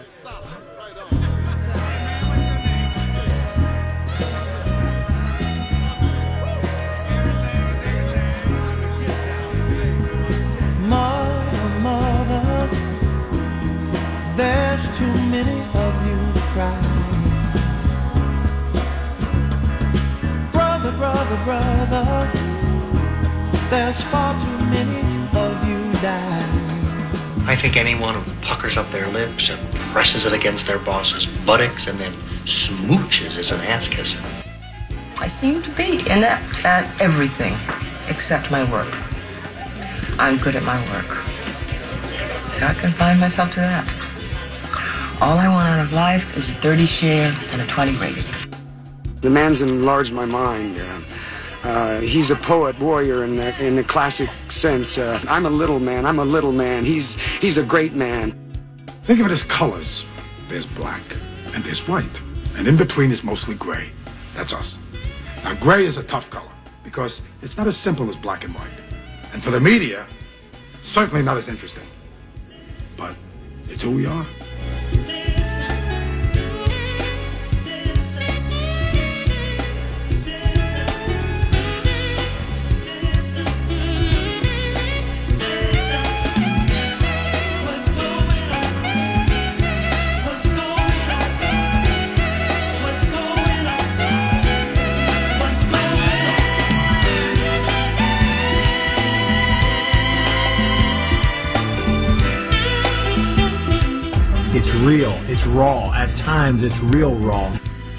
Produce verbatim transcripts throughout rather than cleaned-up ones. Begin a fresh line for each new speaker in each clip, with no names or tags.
Mother, mother, there's too many of you to cry. Brother, brother, brother, there's far too many of you die.
I think anyone who puckers up their lips and presses it against their boss's buttocks and then smooches is an ass kisser.
I seem to be inept at everything except my work. I'm good at my work. So I confine myself to that. All I want out of life is a thirty share and a twenty rating.
The man's enlarged my mind. Uh, uh, he's a poet, warrior in the, in the classic sense. Uh, I'm a little man. I'm a little man. He's he's a great man.
Think of it as colors. There's black and there's white. And in between is mostly gray. That's us. Now, gray is a tough color because it's not as simple as black and white. And for the media, certainly not as interesting. But it's who we are.
It's real. It's raw. At times, it's real raw.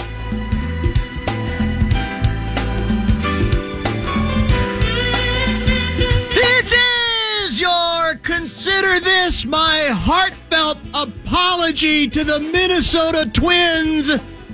This is your Consider This My Heartfelt Apology to the Minnesota Twins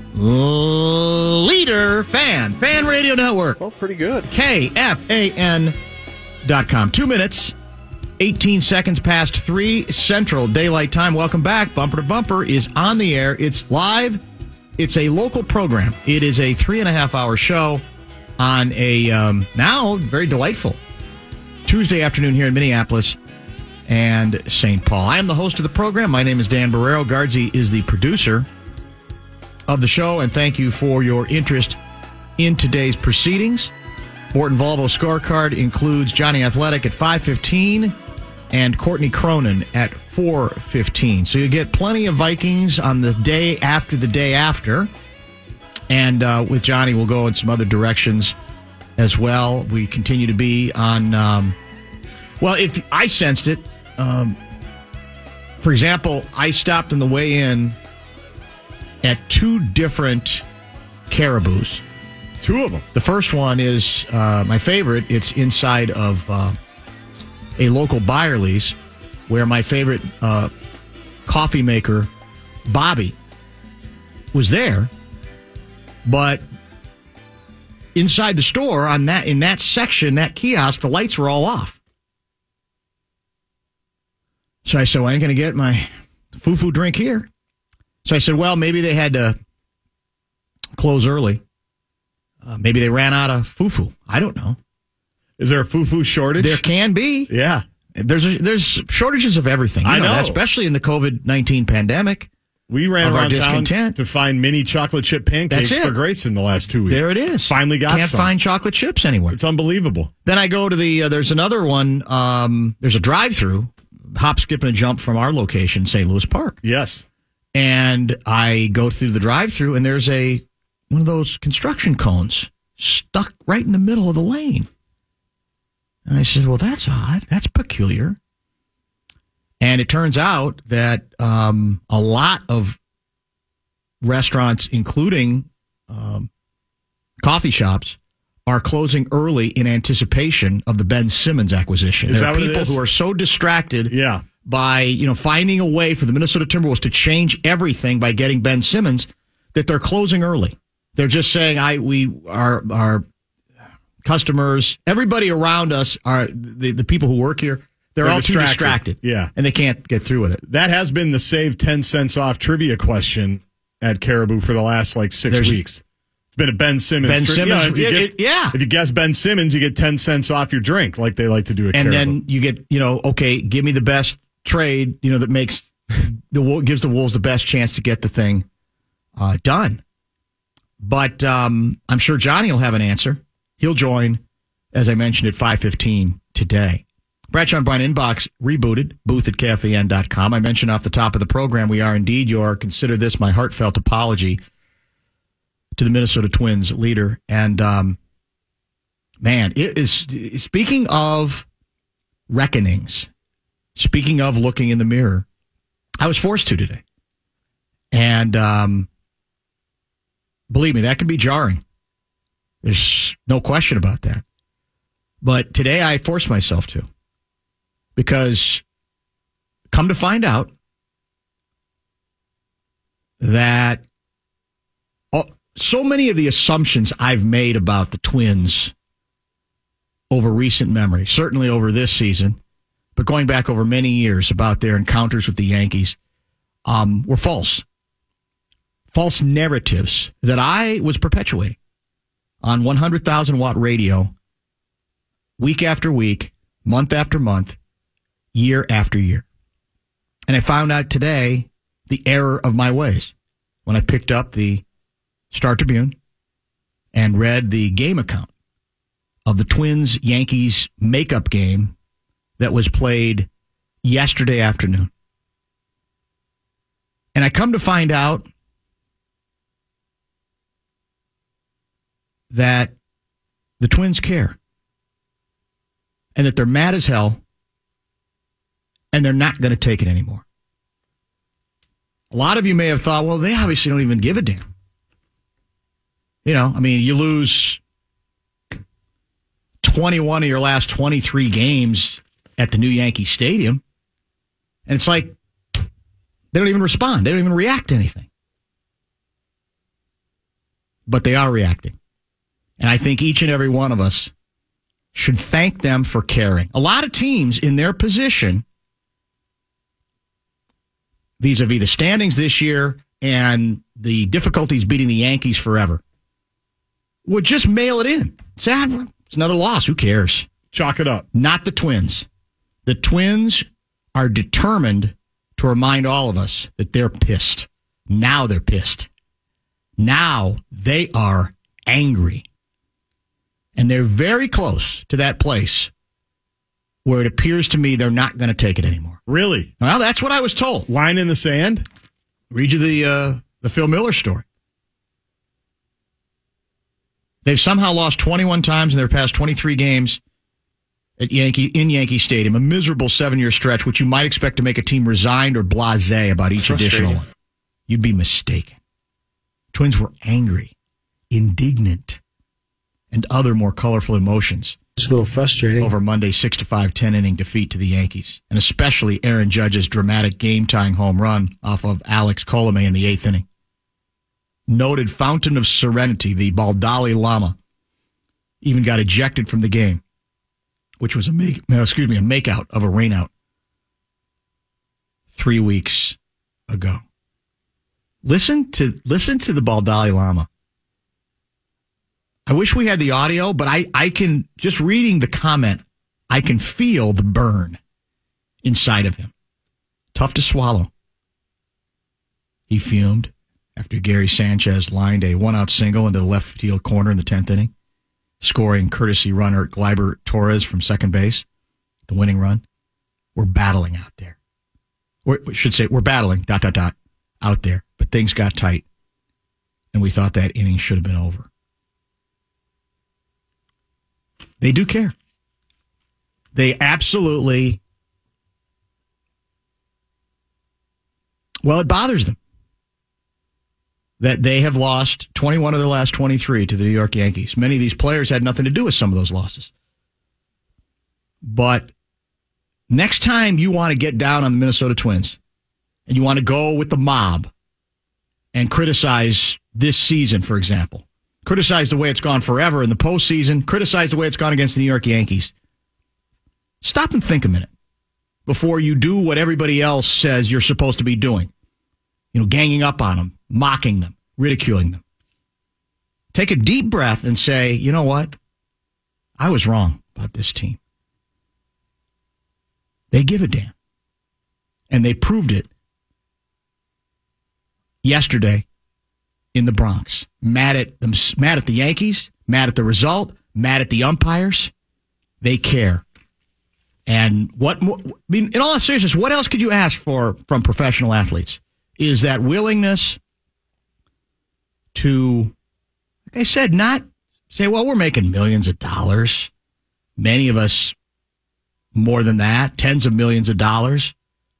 leader fan. Fan Radio Network.
Well, pretty good.
K F A N dot com. Two minutes. eighteen seconds past three Central Daylight Time. Welcome back. Bumper to Bumper is on the air. It's live. It's a local program. It is a three and a half hour show on a um, now very delightful Tuesday afternoon here in Minneapolis and Saint Paul. I am the host of the program. My name is Dan Barrero. Guardsy is the producer of the show, and thank you for your interest in today's proceedings. Morton Volvo scorecard includes Johnny Athletic at five fifteen and Courtney Cronin at four fifteen. So you get plenty of Vikings on the day after the day after. And uh, with Johnny, we'll go in some other directions as well. We continue to be on, um, well, if I sensed it, um, for example, I stopped on the way in at two different Caribous.
Two of them.
The first one is uh, my favorite. It's inside of uh, a local Byerly's where my favorite uh, coffee maker, Bobby, was there. But inside the store, on that in that section, that kiosk, the lights were all off. So I said, well, I ain't going to get my foo-foo drink here. So I said, well, maybe they had to close early. Uh, maybe they ran out of foo-foo. I don't know.
Is there a foo-foo shortage?
There can be.
Yeah.
There's a, there's shortages of everything. You
I know,
know that, especially in the covid nineteen pandemic.
We ran
of
around
our
town
discontent.
to find mini chocolate chip pancakes
That's it.
for Grayson the last two weeks.
There it is.
Finally got
Can't
some.
find chocolate chips anywhere.
It's unbelievable.
Then I go to the, uh, there's another one, um, there's a drive-through, hop, skip, and a jump from our location, Saint Louis Park.
Yes.
And I go through the drive-through, and there's a one of those construction cones stuck right in the middle of the lane. And I said, well, that's odd. That's peculiar. And it turns out that um, a lot of restaurants, including um, coffee shops, are closing early in anticipation of the Ben Simmons acquisition.
Is
there
that
are
what it
people
is?
who are so distracted
Yeah.
by, you know, finding a way for the Minnesota Timberwolves to change everything by getting Ben Simmons that they're closing early. They're just saying, I we our our customers, everybody around us, are the, the people who work here, they're,
They're
all
distracted.
too distracted.
Yeah.
And they can't get through with it.
That has been the save ten cents off trivia question at Caribou for the last like six
There's-
weeks. It's been a Ben Simmons.
Ben
tri-
Simmons,
yeah, if you
it-
get,
it- yeah.
If you guess Ben Simmons, you get ten cents off your drink, like they like to do at
And
Caribou.
then you get, you know, okay, give me the best trade, you know, that makes the gives the Wolves the best chance to get the thing uh, done. But um, I'm sure Johnny will have an answer. He'll join, as I mentioned, at five fifteen today. Bradshaw and Bryan Inbox rebooted, booth at K F A N dot com. I mentioned off the top of the program, we are indeed your, consider this my heartfelt apology to the Minnesota Twins leader. And, um, man, it is, speaking of reckonings, speaking of looking in the mirror, I was forced to today. And um, believe me, that can be jarring. There's no question about that. But today I forced myself to. Because come to find out that oh, so many of the assumptions I've made about the Twins over recent memory, certainly over this season, but going back over many years about their encounters with the Yankees, um, were false. False narratives that I was perpetuating on one hundred thousand watt radio week after week, month after month, year after year. And I found out today the error of my ways when I picked up the Star Tribune and read the game account of the Twins-Yankees makeup game that was played yesterday afternoon. And I come to find out that the Twins care and that they're mad as hell and they're not going to take it anymore. A lot of you may have thought, well, they obviously don't even give a damn. You know, I mean, you lose twenty-one of your last twenty-three games at the new Yankee Stadium, and it's like they don't even respond. They don't even react to anything. But they are reacting. And I think each and every one of us should thank them for caring. A lot of teams in their position vis-a-vis the standings this year and the difficulties beating the Yankees forever would just mail it in. Say, ah, it's another loss. Who cares?
Chalk it up.
Not the Twins. The Twins are determined to remind all of us that they're pissed. Now they're pissed. Now they are angry. And they're very close to that place where it appears to me they're not going to take it anymore.
Really?
Well, that's what I was told.
Line in the sand?
Read you the uh, the Phil Miller story. They've somehow lost twenty-one times in their past twenty-three games at Yankee in Yankee Stadium, a miserable seven-year stretch, which you might expect to make a team resigned or blasé about each additional one. You'd be mistaken. Twins were angry, indignant, and other more colorful emotions.
It's a little frustrating.
Over Monday's six to five ten-inning defeat to the Yankees, and especially Aaron Judge's dramatic game-tying home run off of Alex Colomé in the eighth inning. Noted fountain of serenity, the Baldali Lama, even got ejected from the game, which was a make, excuse me, a makeout of a rainout three weeks ago. Listen to listen to the Baldali Lama. I wish we had the audio, but I, I can, just reading the comment, I can feel the burn inside of him. Tough to swallow. He fumed after Gary Sanchez lined a one-out single into the left field corner in the tenth inning, scoring courtesy runner Gleyber Torres from second base, the winning run. We're battling out there. We're, we should say we're battling, dot, dot, dot, out there. But things got tight, and we thought that inning should have been over. They do care. They absolutely, well, it bothers them that they have lost twenty-one of their last twenty-three to the New York Yankees. Many of these players had nothing to do with some of those losses. But next time you want to get down on the Minnesota Twins and you want to go with the mob and criticize this season, for example, criticize the way it's gone forever in the postseason, criticize the way it's gone against the New York Yankees, stop and think a minute before you do what everybody else says you're supposed to be doing. You know, ganging up on them, mocking them, ridiculing them. Take a deep breath and say, you know what? I was wrong about this team. They give a damn. And they proved it yesterday in the Bronx. Mad at them, mad at the Yankees, mad at the result, mad at the umpires. They care. And what, I mean, in all seriousness, what else could you ask for from professional athletes? Is that willingness to, like I said, not say, well, we're making millions of dollars. Many of us more than that, tens of millions of dollars.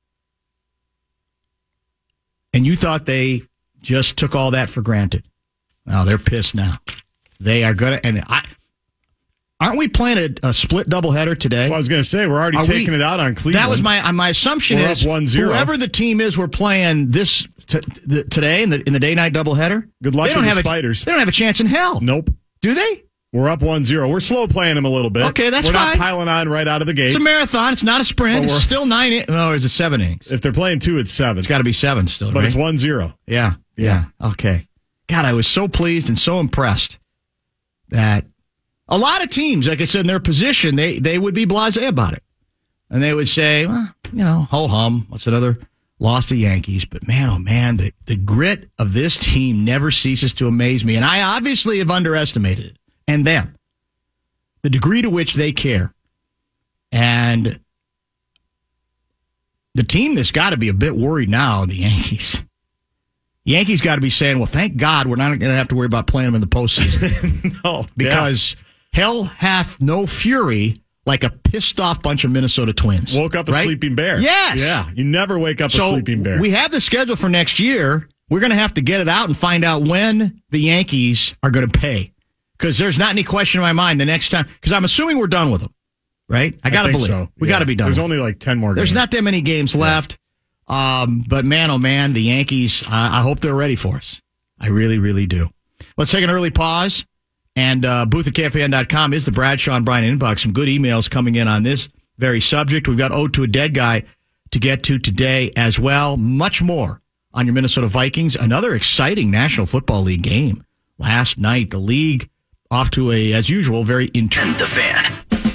And you thought they just took all that for granted. Oh, they're pissed now. They are going to, and I, aren't we playing a, a split doubleheader today?
Well, I was going to say, we're already
are
taking
we,
it out on Cleveland.
That was my my assumption
we're
is
up one zero.
Whoever the team is we're playing this t- t- today in the in the day-night doubleheader.
Good luck
they
to
don't
the
have
Spiders.
A, they don't have a chance in hell.
Nope.
Do they?
We're up one zero. We're slow playing them a little bit.
Okay, that's
we're
fine.
We're not piling on right out of the gate.
It's a marathon. It's not a sprint. It's still nine. In- no, or is it seven innings?
If they're playing two, it's seven.
It's got to be seven still,
but
right?
it's one zero.
Yeah, yeah. Yeah. Okay. God, I was so pleased and so impressed that a lot of teams, like I said, in their position, they, they would be blasé about it. And they would say, well, you know, ho-hum. What's another loss to Yankees? But man, oh man, the, the grit of this team never ceases to amaze me. And I obviously have underestimated it. And them. The degree to which they care. And the team that's got to be a bit worried now, the Yankees. Yankees got to be saying, well, thank God we're not going to have to worry about playing them in the postseason.
No.
Because yeah. hell hath no fury like a pissed off bunch of Minnesota Twins.
Woke up a
right?
sleeping bear.
Yes.
Yeah. You never wake up
so
a sleeping bear.
We have the schedule for next year. We're going to have to get it out and find out when the Yankees are going to pay. Because there's not any question in my mind the next time. Because I'm assuming we're done with them. Right? I got to believe.
So.
We
yeah.
got to be done.
There's
with
only like ten more games.
There's not that many games left. Yeah. Um, but man, oh man, the Yankees, I, I hope they're ready for us. I really, really do. Let's take an early pause. And uh, booth at K F A N dot com is the Bradshaw and Bryan inbox. Some good emails coming in on this very subject. We've got Ode to a Dead Guy to get to today as well. Much more on your Minnesota Vikings. Another exciting National Football League game last night. The league off to a, as usual, very intense.
The Fan.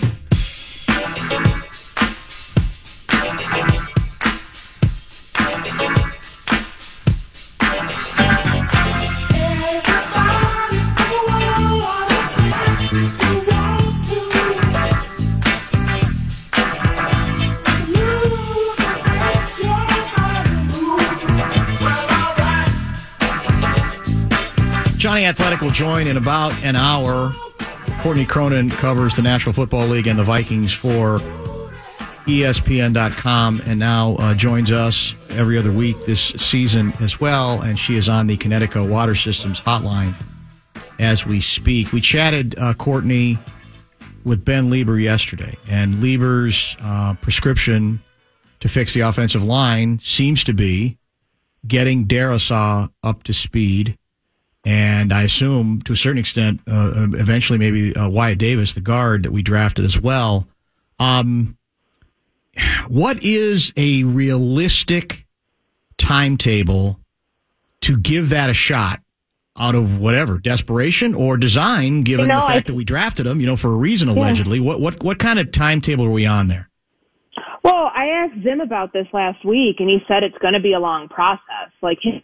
Johnny Athletic will join in about an hour. Courtney Cronin covers the National Football League and the Vikings for E S P N dot com and now uh, joins us every other week this season as well. And she is on the Connecticut Water Systems hotline as we speak. We chatted, uh, Courtney, with Ben Lieber yesterday. And Lieber's uh, prescription to fix the offensive line seems to be getting Darrisaw up to speed. And I assume, to a certain extent, uh, eventually maybe uh, Wyatt Davis, the guard that we drafted as well. Um, what is a realistic timetable to give that a shot out of whatever, desperation or design, given
you know,
the fact
I,
that we drafted him, you know, for a reason, allegedly? Yeah. What, what, what kind of timetable are we on there?
Well, I asked Zim about this last week, and he said it's going to be a long process. Like, his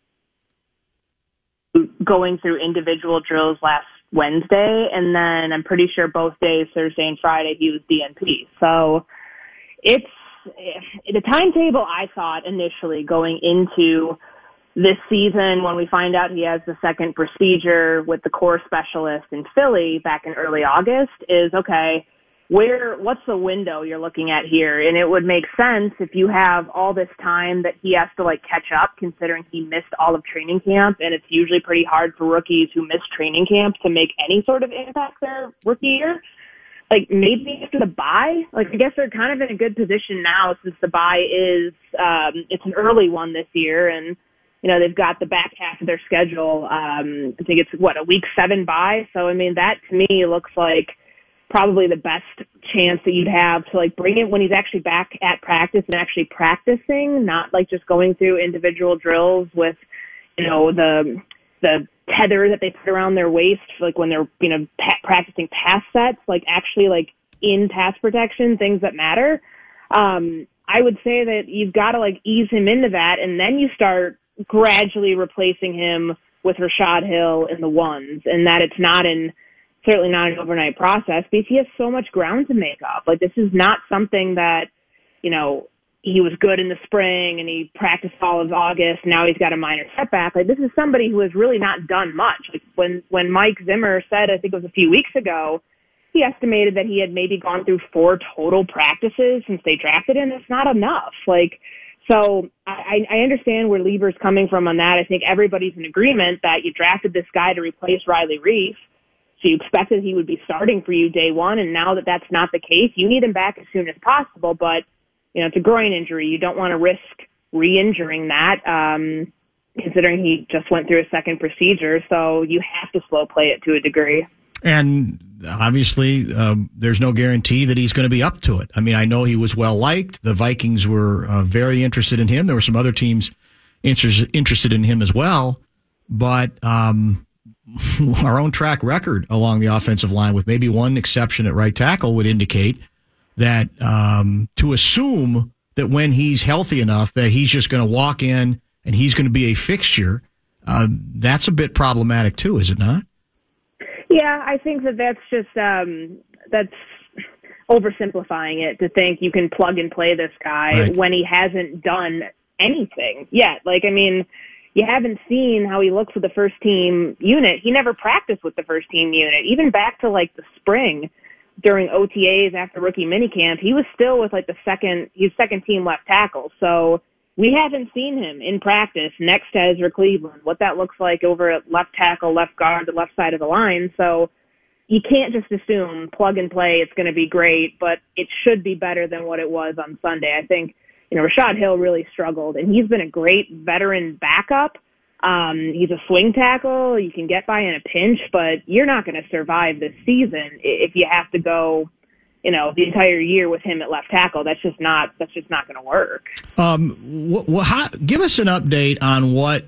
going through individual drills last Wednesday, and then I'm pretty sure both days, Thursday and Friday, he was D N P. So it's the timetable I thought initially going into this season when we find out he has the second procedure with the core specialist in Philly back in early August is, okay, where, what's the window you're looking at here? And it would make sense if you have all this time that he has to like catch up, considering he missed all of training camp. And it's usually pretty hard for rookies who miss training camp to make any sort of impact their rookie year. Like maybe after the bye, like I guess they're kind of in a good position now since the bye is, um, it's an early one this year. And, you know, they've got the back half of their schedule. Um, I think it's what, a week seven bye. So, I mean, that to me looks like probably the best chance that you'd have to like bring it when he's actually back at practice and actually practicing, not like just going through individual drills with, you know, the, the tether that they put around their waist, like when they're, you know, pa- practicing pass sets, like actually like in pass protection, things that matter. Um, I would say that you've got to like ease him into that. And then you start gradually replacing him with Rashad Hill in the ones, and that it's not in certainly not an overnight process because he has so much ground to make up. Like, this is not something that, you know, he was good in the spring and he practiced all of August. Now he's got a minor setback. Like, this is somebody who has really not done much. Like, when, when Mike Zimmer said, I think it was a few weeks ago, he estimated that he had maybe gone through four total practices since they drafted him. That's not enough. Like, so I, I understand where Lieber's coming from on that. I think everybody's in agreement that you drafted this guy to replace Riley Reif. So you expected he would be starting for you day one. And now that that's not the case, you need him back as soon as possible. But, you know, it's a groin injury. You don't want to risk re-injuring that, um, considering he just went through a second procedure. So you have to slow play it to a degree.
And obviously, um, there's no guarantee that he's going to be up to it. I mean, I know he was well liked. The Vikings were uh, very interested in him. There were some other teams inter- interested in him as well. But um, our own track record along the offensive line, with maybe one exception at right tackle, would indicate that um, to assume that when he's healthy enough that he's just going to walk in and he's going to be a fixture, uh, that's a bit problematic too, is it not?
Yeah, I think that that's just um, that's oversimplifying it to think you can plug and play this guy
right.
when he hasn't done anything yet. Like, I mean, you haven't seen how he looks with the first team unit. He never practiced with the first team unit. Even back to like the spring during O T As after rookie minicamp, he was still with like the second, he's second team left tackle. So we haven't seen him in practice next to Ezra Cleveland, what that looks like over at left tackle, left guard, the left side of the line. So you can't just assume plug and play it's going to be great, but it should be better than what it was on Sunday. I think, you know, Rashad Hill really struggled, and he's been a great veteran backup. Um, he's a swing tackle. You can get by in a pinch, but you're not going to survive this season if you have to go, you know, the entire year with him at left tackle. That's just not, that's just not going to work. Um,
wh- wh- how, give us an update on what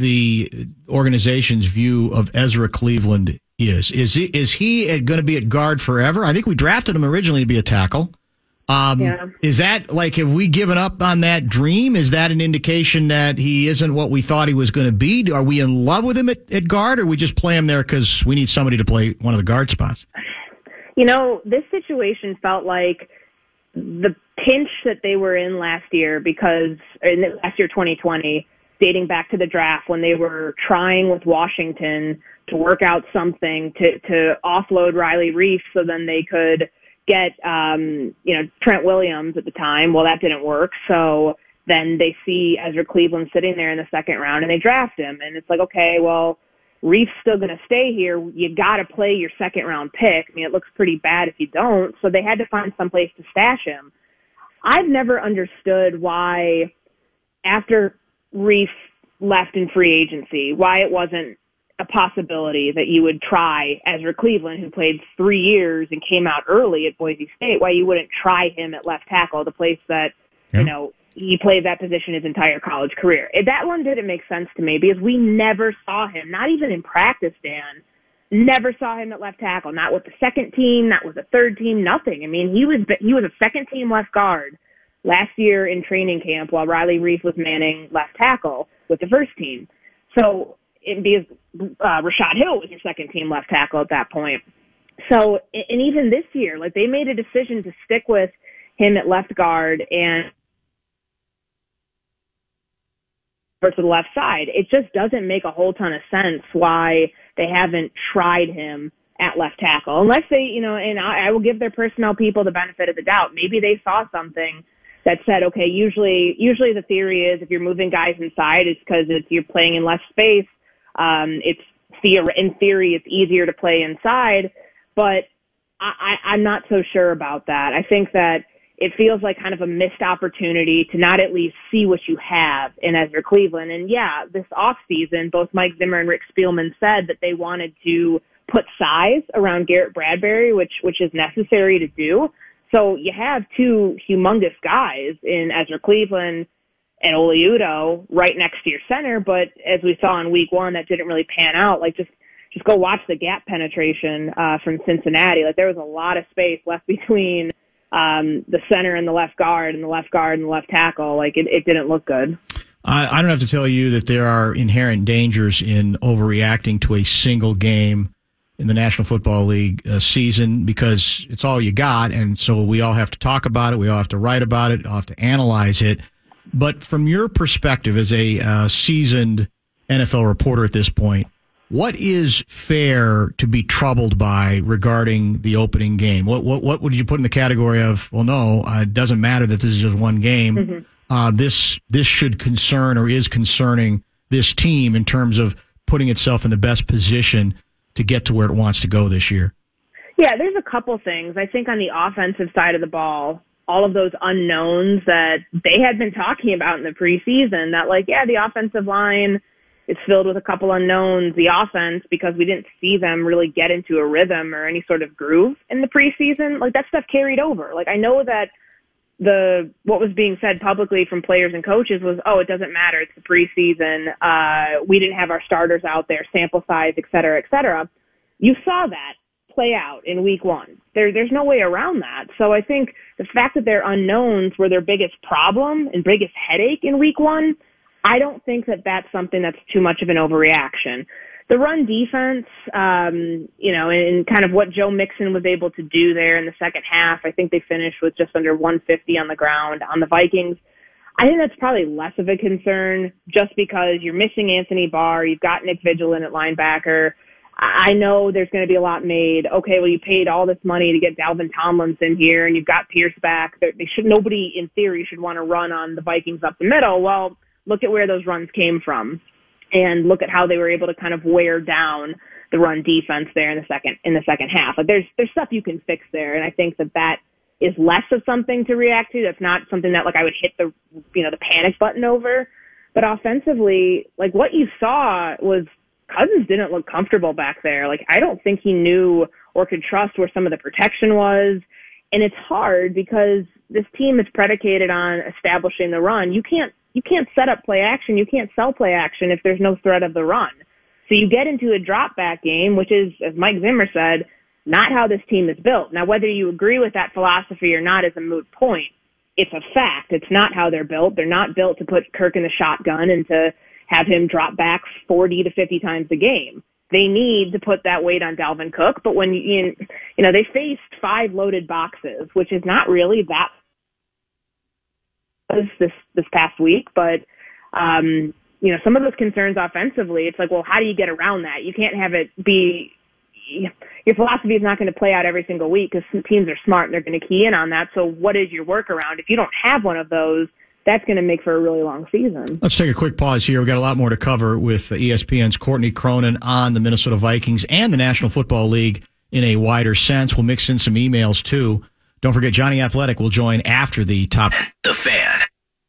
the organization's view of Ezra Cleveland is. Is he, is he going to be at guard forever? I think we drafted him originally to be a tackle. Um, yeah. Is that like, have we given up on that dream? Is that an indication that he isn't what we thought he was going to be? Are we in love with him at, at guard, or we just play him there because we need somebody to play one of the guard spots?
You know, this situation felt like the pinch that they were in last year because, in last year twenty twenty, dating back to the draft when they were trying with Washington to work out something to, to offload Riley Reif so then they could get, um, you know, Trent Williams at the time. Well, that didn't work. So then they see Ezra Cleveland sitting there in the second round and they draft him. And it's like, okay, well, Reef's still going to stay here. You got to play your second round pick. I mean, it looks pretty bad if you don't. So they had to find some place to stash him. I've never understood why after Reif left in free agency, why it wasn't a possibility that you would try Ezra Cleveland, who played three years and came out early at Boise State, why you wouldn't try him at left tackle, the place that, yeah. you know, he played that position his entire college career. That one didn't make sense to me because we never saw him, not even in practice, Dan, never saw him at left tackle, not with the second team, not with the third team, nothing. I mean, he was he was a second team left guard last year in training camp while Riley Reif was manning left tackle with the first team. So it because uh, Rashad Hill was your second team left tackle at that point. So, and even this year, like they made a decision to stick with him at left guard and or to the left side. It just doesn't make a whole ton of sense why they haven't tried him at left tackle, unless they, you know, and I, I will give their personnel people the benefit of the doubt. Maybe they saw something that said, okay, usually, usually the theory is if you're moving guys inside, it's because it's, you're playing in less space. Um, it's theor- in theory, it's easier to play inside, but I, I, I'm not so sure about that. I think that it feels like kind of a missed opportunity to not at least see what you have in Ezra Cleveland. And yeah, this offseason, both Mike Zimmer and Rick Spielman said that they wanted to put size around Garrett Bradbury, which, which is necessary to do. So you have two humongous guys in Ezra Cleveland and Oli Udoh right next to your center. But as we saw in week one, that didn't really pan out. Like just, just go watch the gap penetration, uh, from Cincinnati. Like there was a lot of space left between um, the center and the left guard and the left guard and the left tackle. Like it, it didn't look good.
I, I don't have to tell you that there are inherent dangers in overreacting to a single game in the National Football League uh, season, because it's all you got, and so we all have to talk about it, we all have to write about it, all have to analyze it. But from your perspective as a uh, seasoned N F L reporter at this point, what is fair to be troubled by regarding the opening game? What what what would you put in the category of, well, no, uh, it doesn't matter that this is just one game. Mm-hmm. Uh, this this should concern or is concerning this team in terms of putting itself in the best position to get to where it wants to go this year?
Yeah, there's a couple things. I think on the offensive side of the ball, all of those unknowns that they had been talking about in the preseason, that like, yeah, the offensive line is filled with a couple unknowns. The offense, because we didn't see them really get into a rhythm or any sort of groove in the preseason, like that stuff carried over. Like I know that the what was being said publicly from players and coaches was, oh, it doesn't matter, it's the preseason, uh, we didn't have our starters out there, sample size, et cetera, et cetera. You saw that play out in week one. There, there's no way around that. So I think the fact that their unknowns were their biggest problem and biggest headache in week one, I don't think that that's something that's too much of an overreaction. The run defense, um, you know, and kind of what Joe Mixon was able to do there in the second half, I think they finished with just under one fifty on the ground on the Vikings. I think that's probably less of a concern just because you're missing Anthony Barr. You've got Nick Vigil in at linebacker. I know there's going to be a lot made. Okay, well, you paid all this money to get Dalvin Tomlinson here, and you've got Pierce back. They should, nobody, in theory, should want to run on the Vikings up the middle. Well, look at where those runs came from, and look at how they were able to kind of wear down the run defense there in the second in the second half. Like there's there's stuff you can fix there, and I think that that is less of something to react to. That's not something that like I would hit the you know the panic button over. But offensively, like what you saw was Cousins didn't look comfortable back there. Like I don't think he knew or could trust where some of the protection was. And it's hard because this team is predicated on establishing the run. You can't you can't set up play action. You can't sell play action if there's no threat of the run. So you get into a drop back game, which is, as Mike Zimmer said, not how this team is built. Now, whether you agree with that philosophy or not is a moot point. It's a fact. It's not how they're built. They're not built to put Kirk in the shotgun and to have him drop back forty to fifty times a game. They need to put that weight on Dalvin Cook. But when you, you know, they faced five loaded boxes, which is not really that this, this past week, but, um, you know, some of those concerns offensively, it's like, well, how do you get around that? You can't have it be, your philosophy is not going to play out every single week because some teams are smart and they're going to key in on that. So what is your workaround? If you don't have one of those, that's going to make for a really long season.
Let's take a quick pause here. We've got a lot more to cover with E S P N's Courtney Cronin on the Minnesota Vikings and the National Football League in a wider sense. We'll mix in some emails, too. Don't forget, Johnny Athletic will join after the top.
The Fan.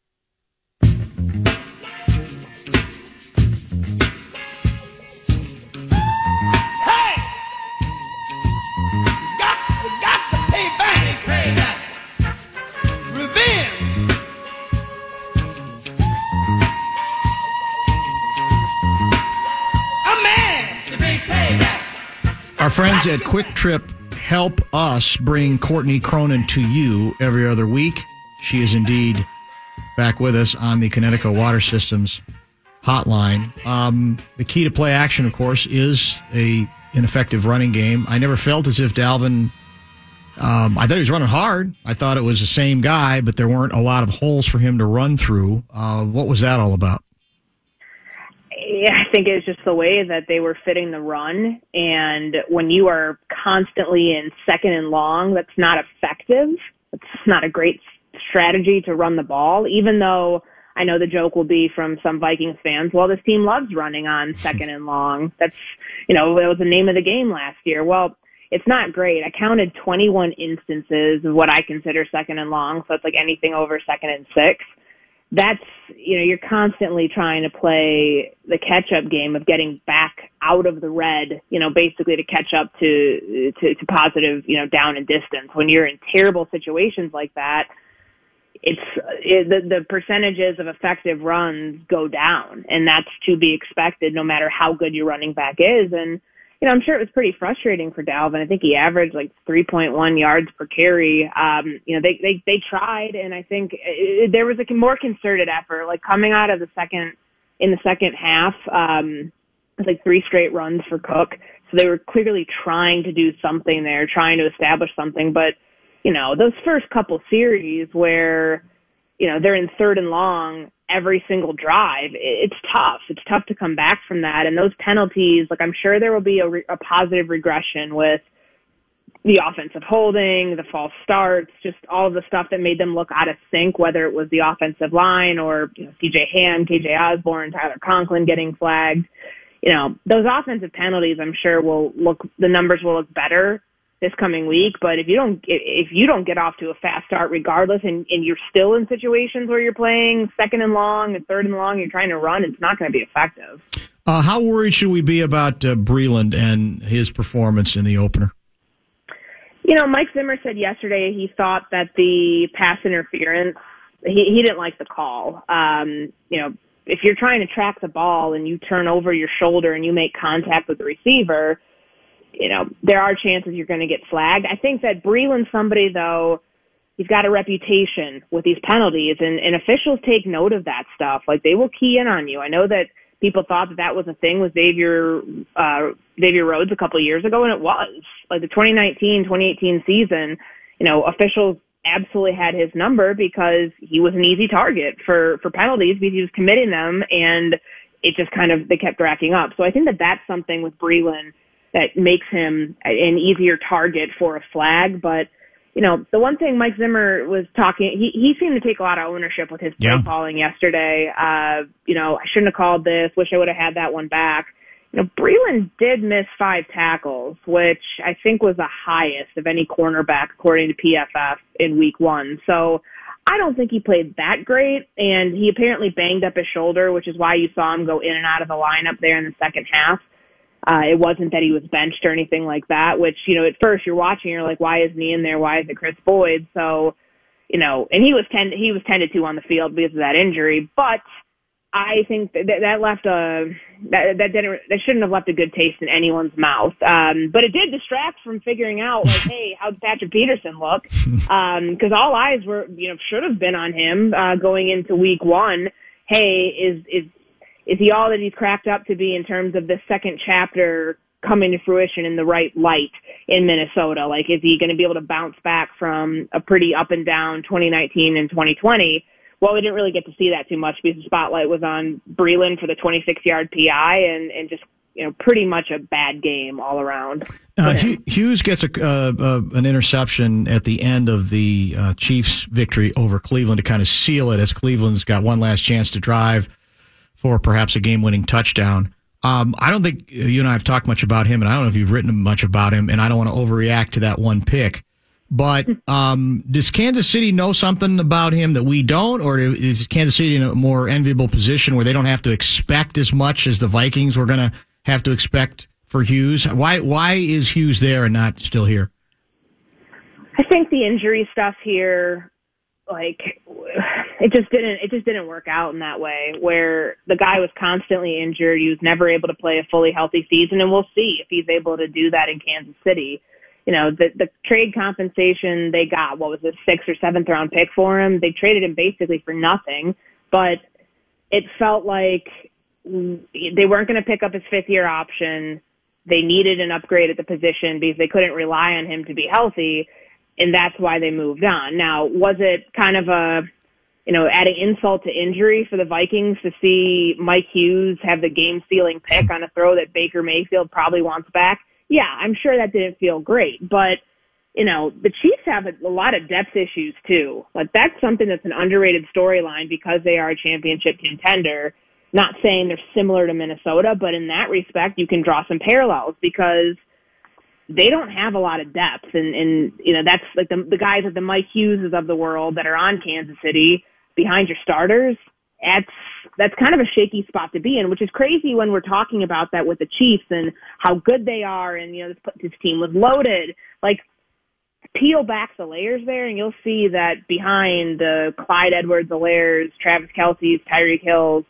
Our friends at Quick Trip help us bring Courtney Cronin to you every other week. She is indeed back with us on the Connecticut Water Systems hotline. Um, the key to play action, of course, is a an effective running game. I never felt as if Dalvin, um, I thought he was running hard. I thought it was the same guy, but there weren't a lot of holes for him to run through. Uh, what was that all about?
Yeah, I think it's just the way that they were fitting the run. And when you are constantly in second and long, that's not effective. It's not a great strategy to run the ball, even though I know the joke will be from some Vikings fans, well, this team loves running on second and long. That's, you know, that was the name of the game last year. Well, it's not great. I counted twenty-one instances of what I consider second and long, so it's like anything over second and six. That's, you know, you're constantly trying to play the catch-up game of getting back out of the red, you know, basically to catch up to, to, to positive, you know, down and distance. When you're in terrible situations like that, it's it, the, the percentages of effective runs go down, and that's to be expected no matter how good your running back is. And, you know, I'm sure it was pretty frustrating for Dalvin. I think he averaged like three point one yards per carry. Um, you know, they, they, they tried, and I think it, there was a more concerted effort, like coming out of the second, in the second half, um, it was like three straight runs for Cook. So they were clearly trying to do something there, trying to establish something. But, you know, those first couple series where, you know, they're in third and long every single drive, it's tough. It's tough to come back from that. And those penalties, like I'm sure there will be a, re- a positive regression with the offensive holding, the false starts, just all of the stuff that made them look out of sync, whether it was the offensive line or, you know, C J Ham, K J Osborne, Tyler Conklin getting flagged. You know, those offensive penalties, I'm sure will look, the numbers will look better this coming week. But if you don't, if you don't get off to a fast start regardless, and, and you're still in situations where you're playing second and long and third and long, you're trying to run, it's not going to be effective.
Uh, how worried should we be about uh, Breland and his performance in the opener?
You know, Mike Zimmer said yesterday he thought that the pass interference, he, he didn't like the call. Um, you know, if you're trying to track the ball and you turn over your shoulder and you make contact with the receiver, you know, there are chances you're going to get flagged. I think that Breland's somebody, though, he's got a reputation with these penalties, and, and officials take note of that stuff. Like, they will key in on you. I know that people thought that that was a thing with Xavier, uh, Xavier Rhodes a couple of years ago, and it was. Like, the twenty nineteen twenty eighteen season, you know, officials absolutely had his number because he was an easy target for, for penalties because he was committing them, and it just kind of, they kept racking up. So I think that that's something with Breland that makes him an easier target for a flag. But, you know, the one thing Mike Zimmer was talking, he, he seemed to take a lot of ownership with his play
Yeah.
calling yesterday. Uh, you know, I shouldn't have called this. Wish I would have had that one back. You know, Breland did miss five tackles, which I think was the highest of any cornerback according to P F F in week one. So I don't think he played that great, and he apparently banged up his shoulder, which is why you saw him go in and out of the lineup there in the second half. Uh, it wasn't that he was benched or anything like that, which, you know, at first you're watching, you're like, why isn't he in there? Why is it Chris Boyd? So, you know, and he was tend- he was tended to on the field because of that injury, but I think that that left a, that, that didn't, that shouldn't have left a good taste in anyone's mouth. Um, but it did distract from figuring out, like, hey, how'd Patrick Peterson look? Um, cause all eyes were, you know, should have been on him, uh, going into week one. Hey, is, is, Is he all that he's cracked up to be in terms of the second chapter coming to fruition in the right light in Minnesota? Like, is he going to be able to bounce back from a pretty up and down twenty nineteen and twenty twenty? Well, we didn't really get to see that too much because the spotlight was on Breland for the twenty-six yard P I and, and just, you know, pretty much a bad game all around.
Uh, Hughes gets a, uh, uh, an interception at the end of the uh, Chiefs' victory over Cleveland to kind of seal it as Cleveland's got one last chance to drive for perhaps a game-winning touchdown. Um, I don't think you and I have talked much about him, and I don't know if you've written much about him, and I don't want to overreact to that one pick. But um, does Kansas City know something about him that we don't, or is Kansas City in a more enviable position where they don't have to expect as much as the Vikings were going to have to expect for Hughes? Why why is Hughes there and not still here?
I think the injury stuff here, like, it just didn't it just didn't work out in that way, where the guy was constantly injured. He was never able to play a fully healthy season, and we'll see if he's able to do that in Kansas City. You know, the the trade compensation they got, what was it, sixth or seventh round pick for him? They traded him basically for nothing, but it felt like they weren't going to pick up his fifth year option. They needed an upgrade at the position because they couldn't rely on him to be healthy, and that's why they moved on. Now, was it kind of a, you know, adding insult to injury for the Vikings to see Mike Hughes have the game-stealing pick on a throw that Baker Mayfield probably wants back? Yeah, I'm sure that didn't feel great, but, you know, the Chiefs have a, a lot of depth issues too. Like, that's something that's an underrated storyline because they are a championship contender. Not saying they're similar to Minnesota, but in that respect, you can draw some parallels because they don't have a lot of depth. And, and you know, that's like the, the guys of the Mike Hugheses of the world that are on Kansas City behind your starters. That's, that's kind of a shaky spot to be in, which is crazy when we're talking about that with the Chiefs and how good they are. And, you know, this, this team was loaded. Like, peel back the layers there and you'll see that behind the Clyde Edwards-Helaire's, Travis Kelce's, Tyreek Hill's,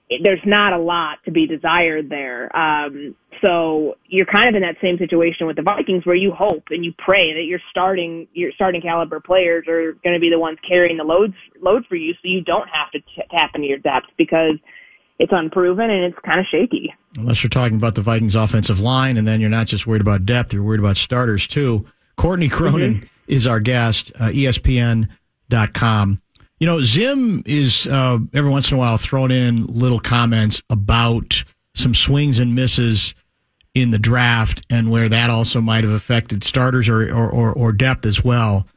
it, there's not a lot to be desired there. Um, so you're kind of in that same situation with the Vikings where you hope and you pray that your starting your starting caliber players are going to be the ones carrying the loads load for you, so you don't have to t- tap into your depth because it's unproven and it's kind of shaky.
Unless you're talking about the Vikings offensive line, and then you're not just worried about depth, you're worried about starters too. Courtney Cronin mm-hmm. is our guest, uh, E S P N dot com. You know, Zim is uh, every once in a while thrown in little comments about some swings and misses in the draft and where that also might have affected starters or, or, or, or depth as well.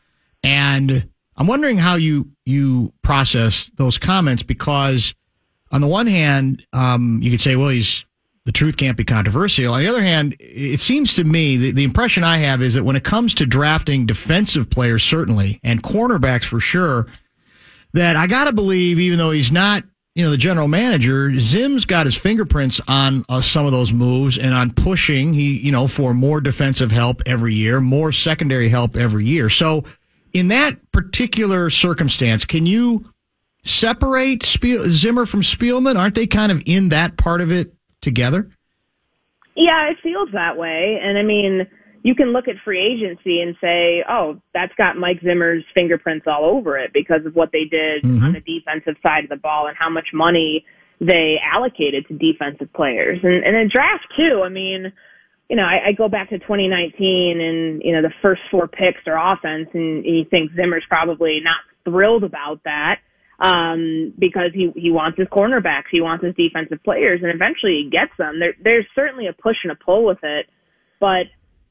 And I'm wondering how you, you process those comments, because on the one hand, um, you could say, well, he's the truth can't be controversial. On the other hand, it seems to me, the, the impression I have is that when it comes to drafting defensive players, certainly, and cornerbacks for sure, that I got to believe, even though he's not, you know, the general manager, Zim's got his fingerprints on uh, some of those moves and on pushing, he, you know, for more defensive help every year, more secondary help every year. So in that particular circumstance, can you separate Spiel- Zimmer from Spielman? Aren't they kind of in that part of it together?
Yeah, it feels that way. And I mean, you can look at free agency and say, oh, that's got Mike Zimmer's fingerprints all over it because of what they did mm-hmm. on the defensive side of the ball and how much money they allocated to defensive players. And, and in draft, too, I mean, you know, I, I go back to twenty nineteen and, you know, the first four picks are offense, and, and you think Zimmer's probably not thrilled about that um, because he, he wants his cornerbacks, he wants his defensive players, and eventually he gets them. There, there's certainly a push and a pull with it, but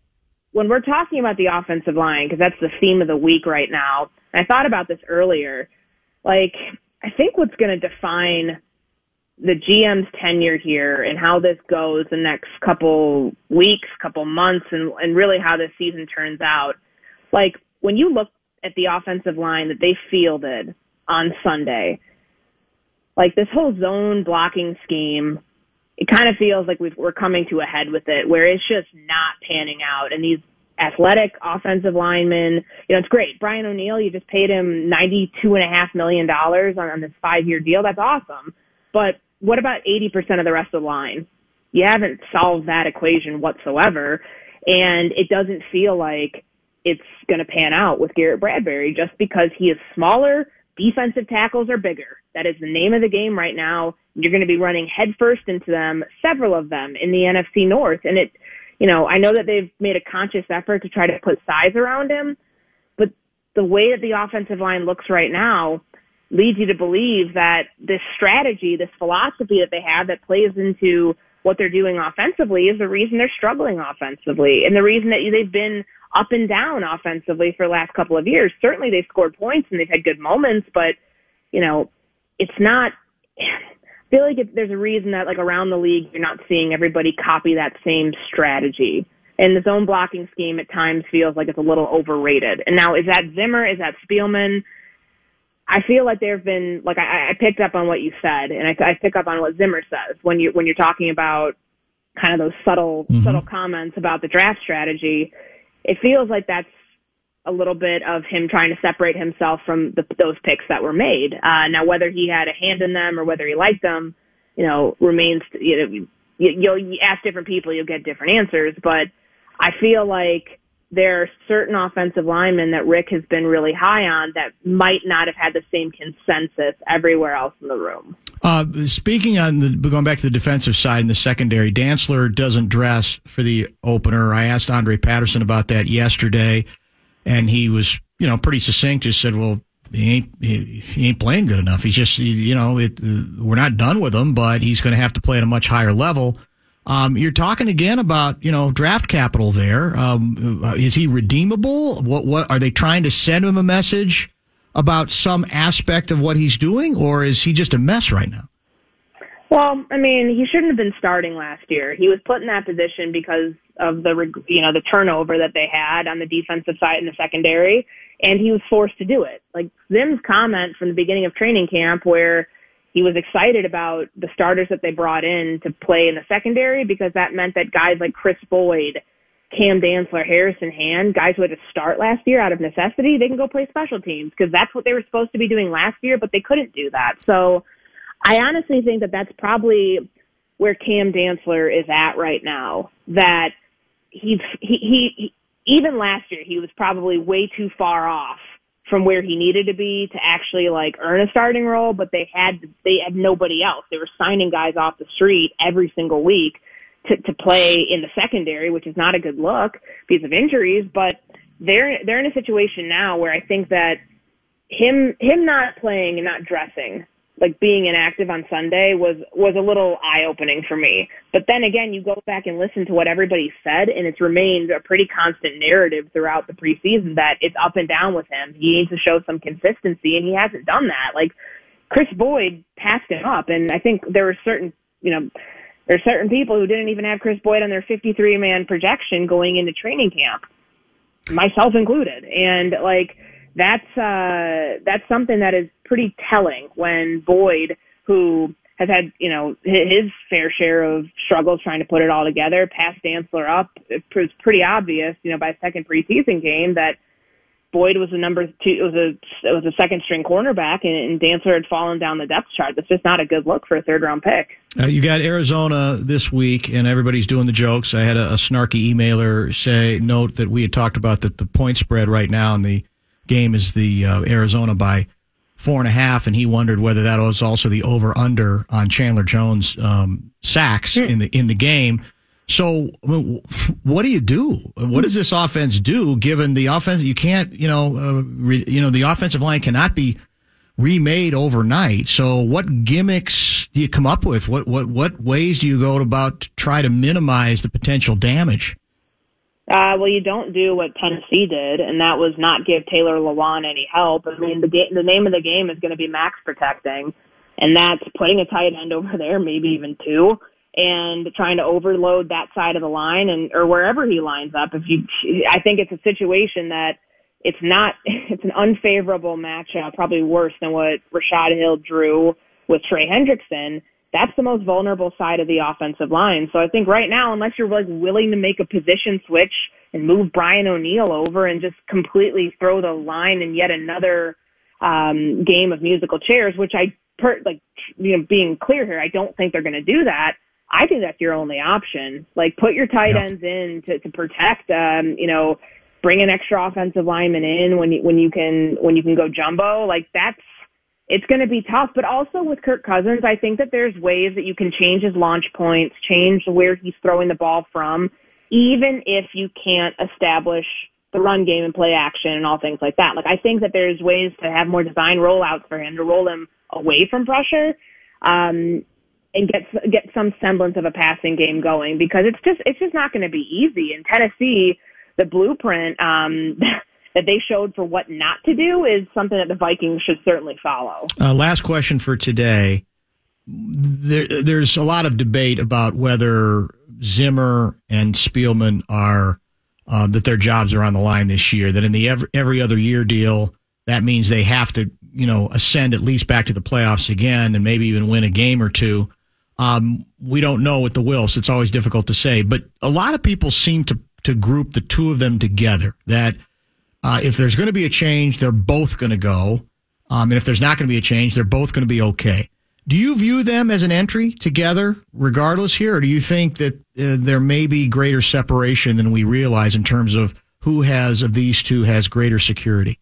when we're talking about the offensive line, because that's the theme of the week right now, and I thought about this earlier, like, I think what's going to define the G M's tenure here and how this goes the next couple weeks, couple months, and, and really how this season turns out, like, when you look at the offensive line that they fielded on Sunday, like, this whole zone blocking scheme, it kind of feels like we've, we're coming to a head with it, where it's just not panning out. And these athletic offensive linemen, you know, it's great. Brian O'Neill, you just paid him ninety-two point five million dollars on, on this five-year deal. That's awesome. But what about eighty percent of the rest of the line? You haven't solved that equation whatsoever. And it doesn't feel like it's going to pan out with Garrett Bradbury just because he is smaller. Defensive tackles are bigger. That is the name of the game right now. You're going to be running headfirst into them, several of them in the N F C North. And it, you know, I know that they've made a conscious effort to try to put size around him, but the way that the offensive line looks right now leads you to believe that this strategy, this philosophy that they have that plays into what they're doing offensively is the reason they're struggling offensively and the reason that they've been up and down offensively for the last couple of years. Certainly they've scored points and they've had good moments, but, you know, it's not, I feel like it, there's a reason that, like, around the league, you're not seeing everybody copy that same strategy. And the zone blocking scheme at times feels like it's a little overrated. And now, is that Zimmer? Is that Spielman? I feel like there have been, like, I, I picked up on what you said, and I, I pick up on what Zimmer says when you when you're talking about kind of those subtle mm-hmm. subtle comments about the draft strategy. It feels like that's a little bit of him trying to separate himself from the, those picks that were made. Uh, now, whether he had a hand in them or whether he liked them, you know, remains, you know, you, you'll you ask different people, you'll get different answers. But I feel like there are certain offensive linemen that Rick has been really high on that might not have had the same consensus everywhere else in the room.
Uh, speaking on the, going back to the defensive side and the secondary, Dantzler doesn't dress for the opener. I asked Andre Patterson about that yesterday. And he was, you know, pretty succinct. Just said, "Well, he ain't he, he ain't playing good enough. He's just, he, you know, it, uh, we're not done with him, but he's going to have to play at a much higher level." Um, you're talking again about, you know, draft capital there. Um, is he redeemable? What what are they trying to send him a message about some aspect of what he's doing, or is he just a mess right now?
Well, I mean, he shouldn't have been starting last year. He was put in that position because of the, you know, the turnover that they had on the defensive side in the secondary, and he was forced to do it. Like Zim's comment from the beginning of training camp where he was excited about the starters that they brought in to play in the secondary because that meant that guys like Chris Boyd, Cam Dantzler, Harrison Hand, guys who had to start last year out of necessity, they can go play special teams because that's what they were supposed to be doing last year, but they couldn't do that. So I honestly think that that's probably where Cam Dantzler is at right now. That he's he, he, he even last year he was probably way too far off from where he needed to be to actually like earn a starting role, but they had they had nobody else. They were signing guys off the street every single week to, to play in the secondary, which is not a good look because of injuries. But they're they're in a situation now where I think that him him not playing and not dressing, like being inactive on Sunday was was a little eye-opening for me. But then again, you go back and listen to what everybody said, and it's remained a pretty constant narrative throughout the preseason that it's up and down with him. He needs to show some consistency, and he hasn't done that. Like, Chris Boyd passed him up, and I think there were certain, you know, there are certain people who didn't even have Chris Boyd on their fifty-three man projection going into training camp, myself included. And, like, That's uh, that's something that is pretty telling when Boyd, who has had, you know, his fair share of struggles trying to put it all together, passed Dantzler up. It was pretty obvious, you know, by second preseason game that Boyd was a number two, it was a it was a second string cornerback, and, and Dantzler had fallen down the depth chart. That's just not a good look for a third round pick.
Uh, you got Arizona this week, and everybody's doing the jokes. I had a, a snarky emailer say note that we had talked about that the point spread right now in the game is the uh, Arizona by four and a half, and he wondered whether that was also the over/under on Chandler Jones um, sacks mm. in the in the game. So, I mean, what do you do? What does this offense do? Given the offense, you can't, you know, uh, re, you know, the offensive line cannot be remade overnight. So, what gimmicks do you come up with? What what what ways do you go about to try to minimize the potential damage?
Uh, well, you don't do what Tennessee did, and that was not give Taylor Lewan any help. I mean, the ga- the name of the game is going to be max protecting, and that's putting a tight end over there, maybe even two, and trying to overload that side of the line and or wherever he lines up. If you, I think it's a situation that it's not, it's an unfavorable matchup, probably worse than what Rashad Hill drew with Trey Hendrickson. That's the most vulnerable side of the offensive line. So I think right now, unless you're like willing to make a position switch and move Brian O'Neill over and just completely throw the line in yet another um, game of musical chairs, which I per, like, you know, being clear here, I don't think they're going to do that. I think that's your only option. Like, put your tight
yeah.
ends in to, to protect. Um, you know, bring an extra offensive lineman in when you, when you can when you can go jumbo. Like that's. It's going to be tough, but also with Kirk Cousins, I think that there's ways that you can change his launch points, change where he's throwing the ball from, even if you can't establish the run game and play action and all things like that. Like, I think that there's ways to have more design rollouts for him to roll him away from pressure, um, and get get some semblance of a passing game going, because it's just it's just not going to be easy. In Tennessee, the blueprint um, that they showed for what not to do is something that the Vikings should certainly follow.
Uh, last question for today. There, there's a lot of debate about whether Zimmer and Spielman are, uh, that their jobs are on the line this year, that in the every, every other year deal, that means they have to, you know, ascend at least back to the playoffs again and maybe even win a game or two. Um, we don't know with the Wilfs. It's always difficult to say. But a lot of people seem to, to group the two of them together, that Uh, if there's going to be a change, they're both going to go. Um, and if there's not going to be a change, they're both going to be okay. Do you view them as an entry together regardless here? Or do you think that uh, there may be greater separation than we realize in terms of who has, of these two, has greater security?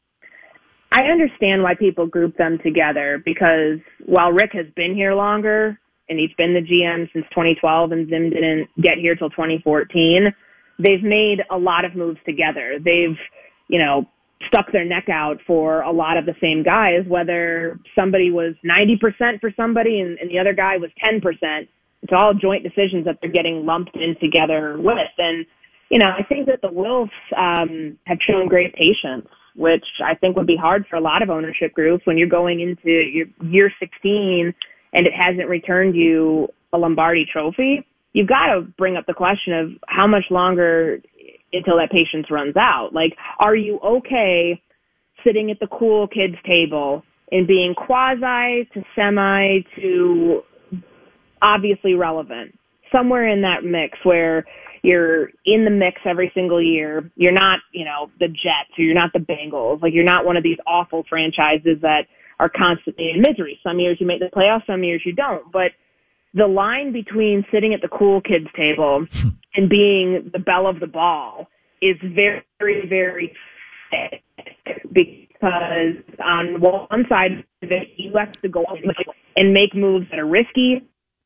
I understand why people group them together, because while Rick has been here longer and he's been the G M since twenty twelve and Zim didn't get here till twenty fourteen, they've made a lot of moves together. They've, you know, stuck their neck out for a lot of the same guys, whether somebody was ninety percent for somebody and, and the other guy was ten percent. It's all joint decisions that they're getting lumped in together with. And, you know, I think that the Wilfs um, have shown great patience, which I think would be hard for a lot of ownership groups when you're going into your year sixteen and it hasn't returned you a Lombardi trophy. You've got to bring up the question of how much longer until that patience runs out. Like, are you okay sitting at the cool kids table and being quasi to semi to obviously relevant, somewhere in that mix where you're in the mix every single year? You're not, you know, the Jets, or you're not the Bengals. Like, you're not one of these awful franchises that are constantly in misery. Some years you make the playoffs, some years you don't. But the line between sitting at the cool kids table and being the belle of the ball is very, very thick, because on one side of it, you have to go and make moves that are risky,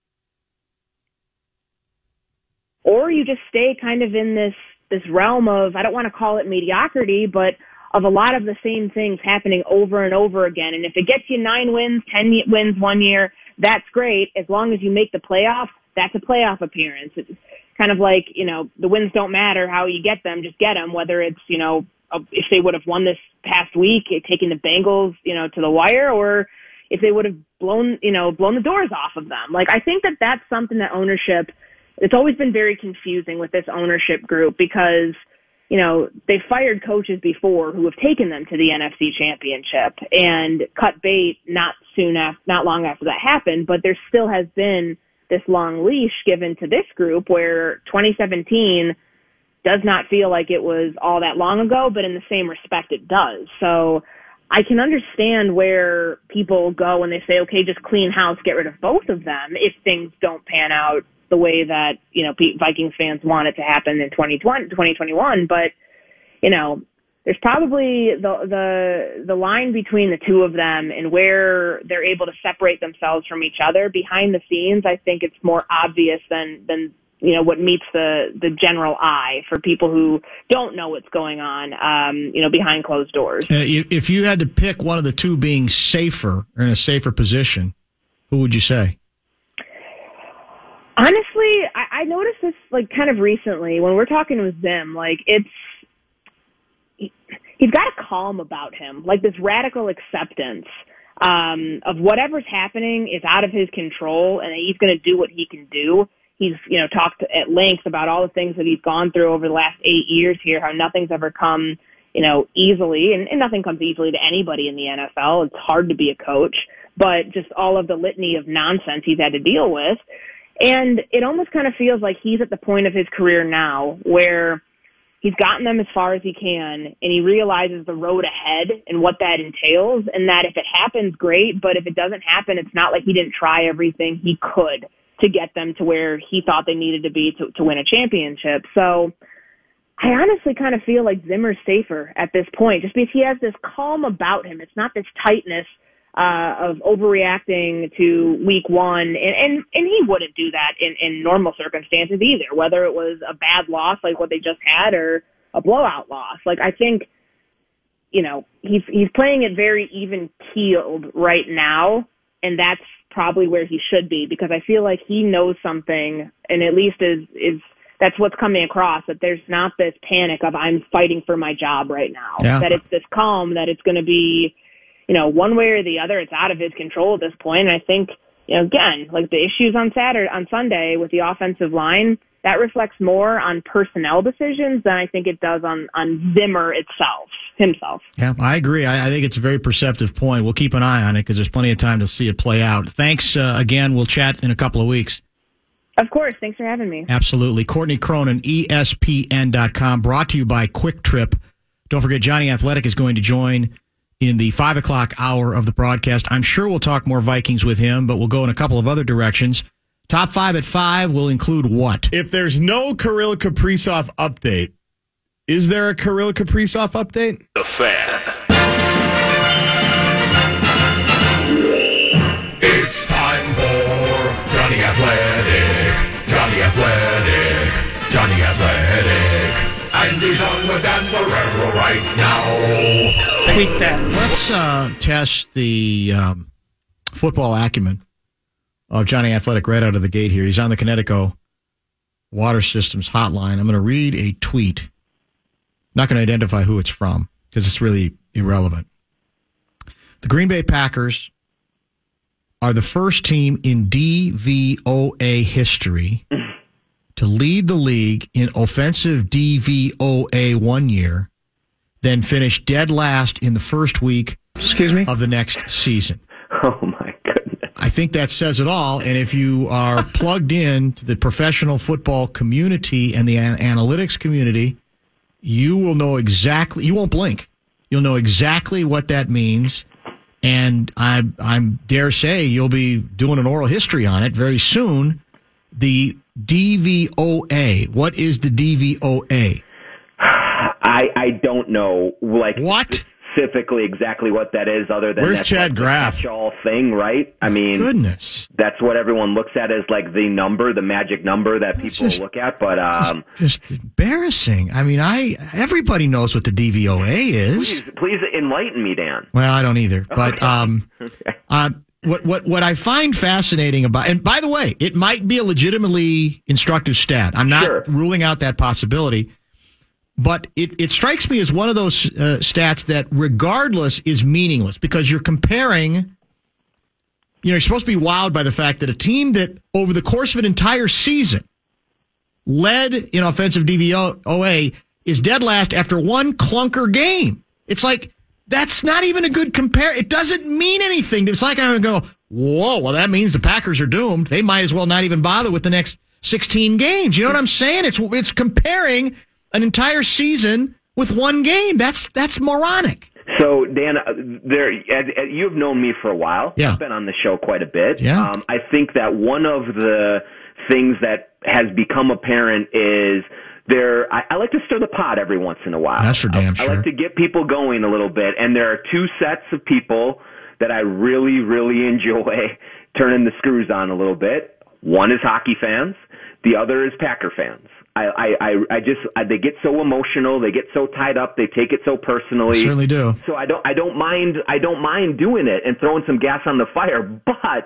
or you just stay kind of in this, this realm of, I don't want to call it mediocrity, but of a lot of the same things happening over and over again. And if it gets you nine wins, ten wins one year, that's great. As long as you make the playoffs, that's a playoff appearance. It's kind of like, you know, the wins don't matter how you get them, just get them, whether it's, you know, if they would have won this past week, taking the Bengals, you know, to the wire, or if they would have blown, you know, blown the doors off of them. Like, I think that that's something that ownership, it's always been very confusing with this ownership group, because, you know, they fired coaches before who have taken them to the N F C Championship and cut bait not soon after, not long after that happened, but there still has been this long leash given to this group where twenty seventeen does not feel like it was all that long ago, but in the same respect it does. So I can understand where people go when they say, okay, just clean house, get rid of both of them if things don't pan out the way that, you know, Vikings fans want it to happen in twenty twenty, twenty twenty-one. But, you know, there's probably the, the, the line between the two of them and where they're able to separate themselves from each other behind the scenes. I think it's more obvious than, than, you know, what meets the, the general eye for people who don't know what's going on, um, you know, behind closed doors.
Uh, if you had to pick one of the two being safer or in a safer position, who would you say?
Honestly, I, I noticed this, like, kind of recently when we're talking with Zim. Like, it's, he, he's got a calm about him, like this radical acceptance um, of whatever's happening is out of his control, and he's going to do what he can do. He's, you know, talked at length about all the things that he's gone through over the last eight years here, how nothing's ever come, you know, easily, and, and nothing comes easily to anybody in the N F L. It's hard to be a coach, but just all of the litany of nonsense he's had to deal with. And it almost kind of feels like he's at the point of his career now where he's gotten them as far as he can, and he realizes the road ahead and what that entails, and that if it happens, great, but if it doesn't happen, it's not like he didn't try everything he could to get them to where he thought they needed to be to, to win a championship. So I honestly kind of feel like Zimmer's safer at this point, just because he has this calm about him. It's not this tightness uh, of overreacting to week one. And, and, and he wouldn't do that in, in normal circumstances either, whether it was a bad loss like what they just had or a blowout loss. Like, I think, you know, he's, he's playing it very even keeled right now. And that's probably where he should be, because I feel like he knows something, and at least is, is that's what's coming across, that there's not this panic of I'm fighting for my job right now,
yeah.
that it's this calm, that it's going to be, you know, one way or the other, it's out of his control at this point. And I think, you know, again, like the issues on Saturday, on Sunday with the offensive line, that reflects more on personnel decisions than I think it does on, on Zimmer itself, himself.
Yeah, I agree. I, I think it's a very perceptive point. We'll keep an eye on it because there's plenty of time to see it play out. Thanks uh, again. We'll chat in a couple of weeks.
Of course. Thanks for having me.
Absolutely. Courtney Cronin, E S P N dot com, brought to you by Quick Trip. Don't forget, Johnny Athletic is going to join in the five o'clock hour of the broadcast. I'm sure we'll talk more Vikings with him, but we'll go in a couple of other directions. Top five at five will include what?
If there's no Kirill Kaprizov update, is there a Kirill Kaprizov update?
The Fan.
It's time for Johnny Athletic, Johnny Athletic, Johnny Athletic. And he's on with Dan Barrero right now.
Tweet that. Let's uh, test the um, football acumen of Johnny Athletic right out of the gate here. He's on the Connecticut Water Systems hotline. I'm going to read a tweet. Not going to identify who it's from because it's really irrelevant. The Green Bay Packers are the first team in D V O A history to lead the league in offensive D V O A one year, then finish dead last in the first week
Excuse me?
of the next season.
Oh, my goodness.
I think that says it all. And if you are plugged in to the professional football community and the an- analytics community, you will know exactly, you won't blink. You'll know exactly what that means. and I I dare say you'll be doing an oral history on it very soon. The D V O A. What is the D V O A?
I I don't know. Like
what?
Specifically exactly what that is, other than
Where's
that's
Chad
like
Graff?
The catch-all thing, right? I mean,
goodness,
that's what everyone looks at as like the number, the magic number that
It's
people
just-
look at. But um,
Just embarrassing. I mean, I everybody knows what the D V O A is.
please, please enlighten me, Dan.
Well, I don't either. But
Okay.
um,
Okay.
uh, what what what I find fascinating about, and by the way, it might be a legitimately instructive stat. I'm not
Sure.
ruling out that possibility. But it, it strikes me as one of those uh, stats that, regardless, is meaningless because you're comparing. You know, you're supposed to be wowed by the fact that a team that, over the course of an entire season, led in offensive D V O A is dead last after one clunker game. It's like, that's not even a good compare. It doesn't mean anything. It's like I'm going to go, whoa, well, that means the Packers are doomed. They might as well not even bother with the next sixteen games. You know what I'm saying? It's it's comparing an entire season with one game. That's that's moronic.
So, Dan, uh, there, as, as you've known me for a while.
Yeah.
I've been on the show quite a bit.
Yeah.
Um, I think that one of the things that has become apparent is there. I, I like to stir the pot every once in a while.
That's for damn
I,
sure.
I like to get people going a little bit, and there are two sets of people that I really, really enjoy turning the screws on a little bit. One is hockey fans. The other is Packer fans. I, I, I, I just, I, they get so emotional. They get so tied up. They take it so personally.
I certainly do.
So I don't, I don't mind, I don't mind doing it and throwing some gas on the fire. But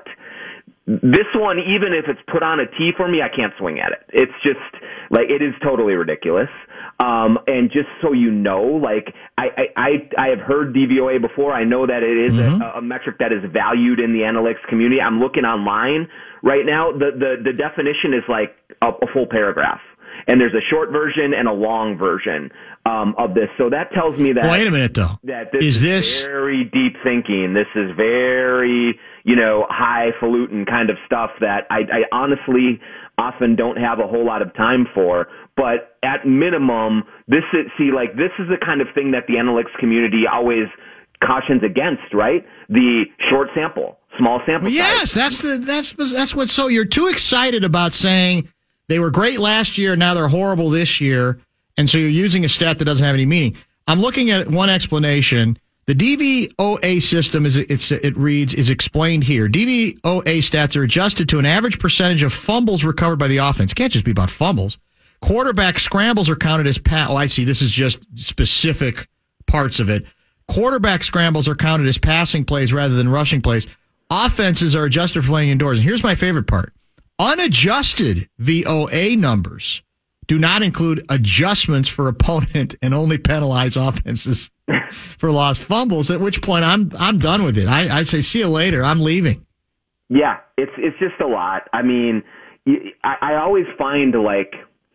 this one, even if it's put on a tee for me, I can't swing at it. It's just like, it is totally ridiculous. Um, and just so you know, like I, I, I, I have heard D V O A before. I know that it is
Mm-hmm.
a, a metric that is valued in the analytics community. I'm looking online right now. The, the, the definition is like a, a full paragraph. And there's a short version and a long version um, of this. So that tells me that.
Wait a minute, though.
That this
Is
is,
this-
very deep thinking. This is very, you know, highfalutin kind of stuff that I, I honestly often don't have a whole lot of time for. But at minimum, this is, see, like, this is the kind of thing that the analytics community always cautions against, right? The short sample, small sample
Well, yes,
size.
that's the that's that's what's so you're too excited about saying they were great last year, now they're horrible this year, and so you're using a stat that doesn't have any meaning. I'm looking at one explanation. The D V O A system is it's it reads is explained here. D V O A stats are adjusted to an average percentage of fumbles recovered by the offense. It can't just be about fumbles. Quarterback scrambles are counted as pa- oh, I see. This is just specific parts of it. Quarterback scrambles are counted as passing plays rather than rushing plays. Offenses are adjusted for playing indoors. And here's my favorite part. Unadjusted V O A numbers do not include adjustments for opponent and only penalize offenses for lost fumbles, at which point I'm I'm done with it. I, I say, see you later. I'm leaving.
Yeah, it's it's just a lot. I mean, I, I always find like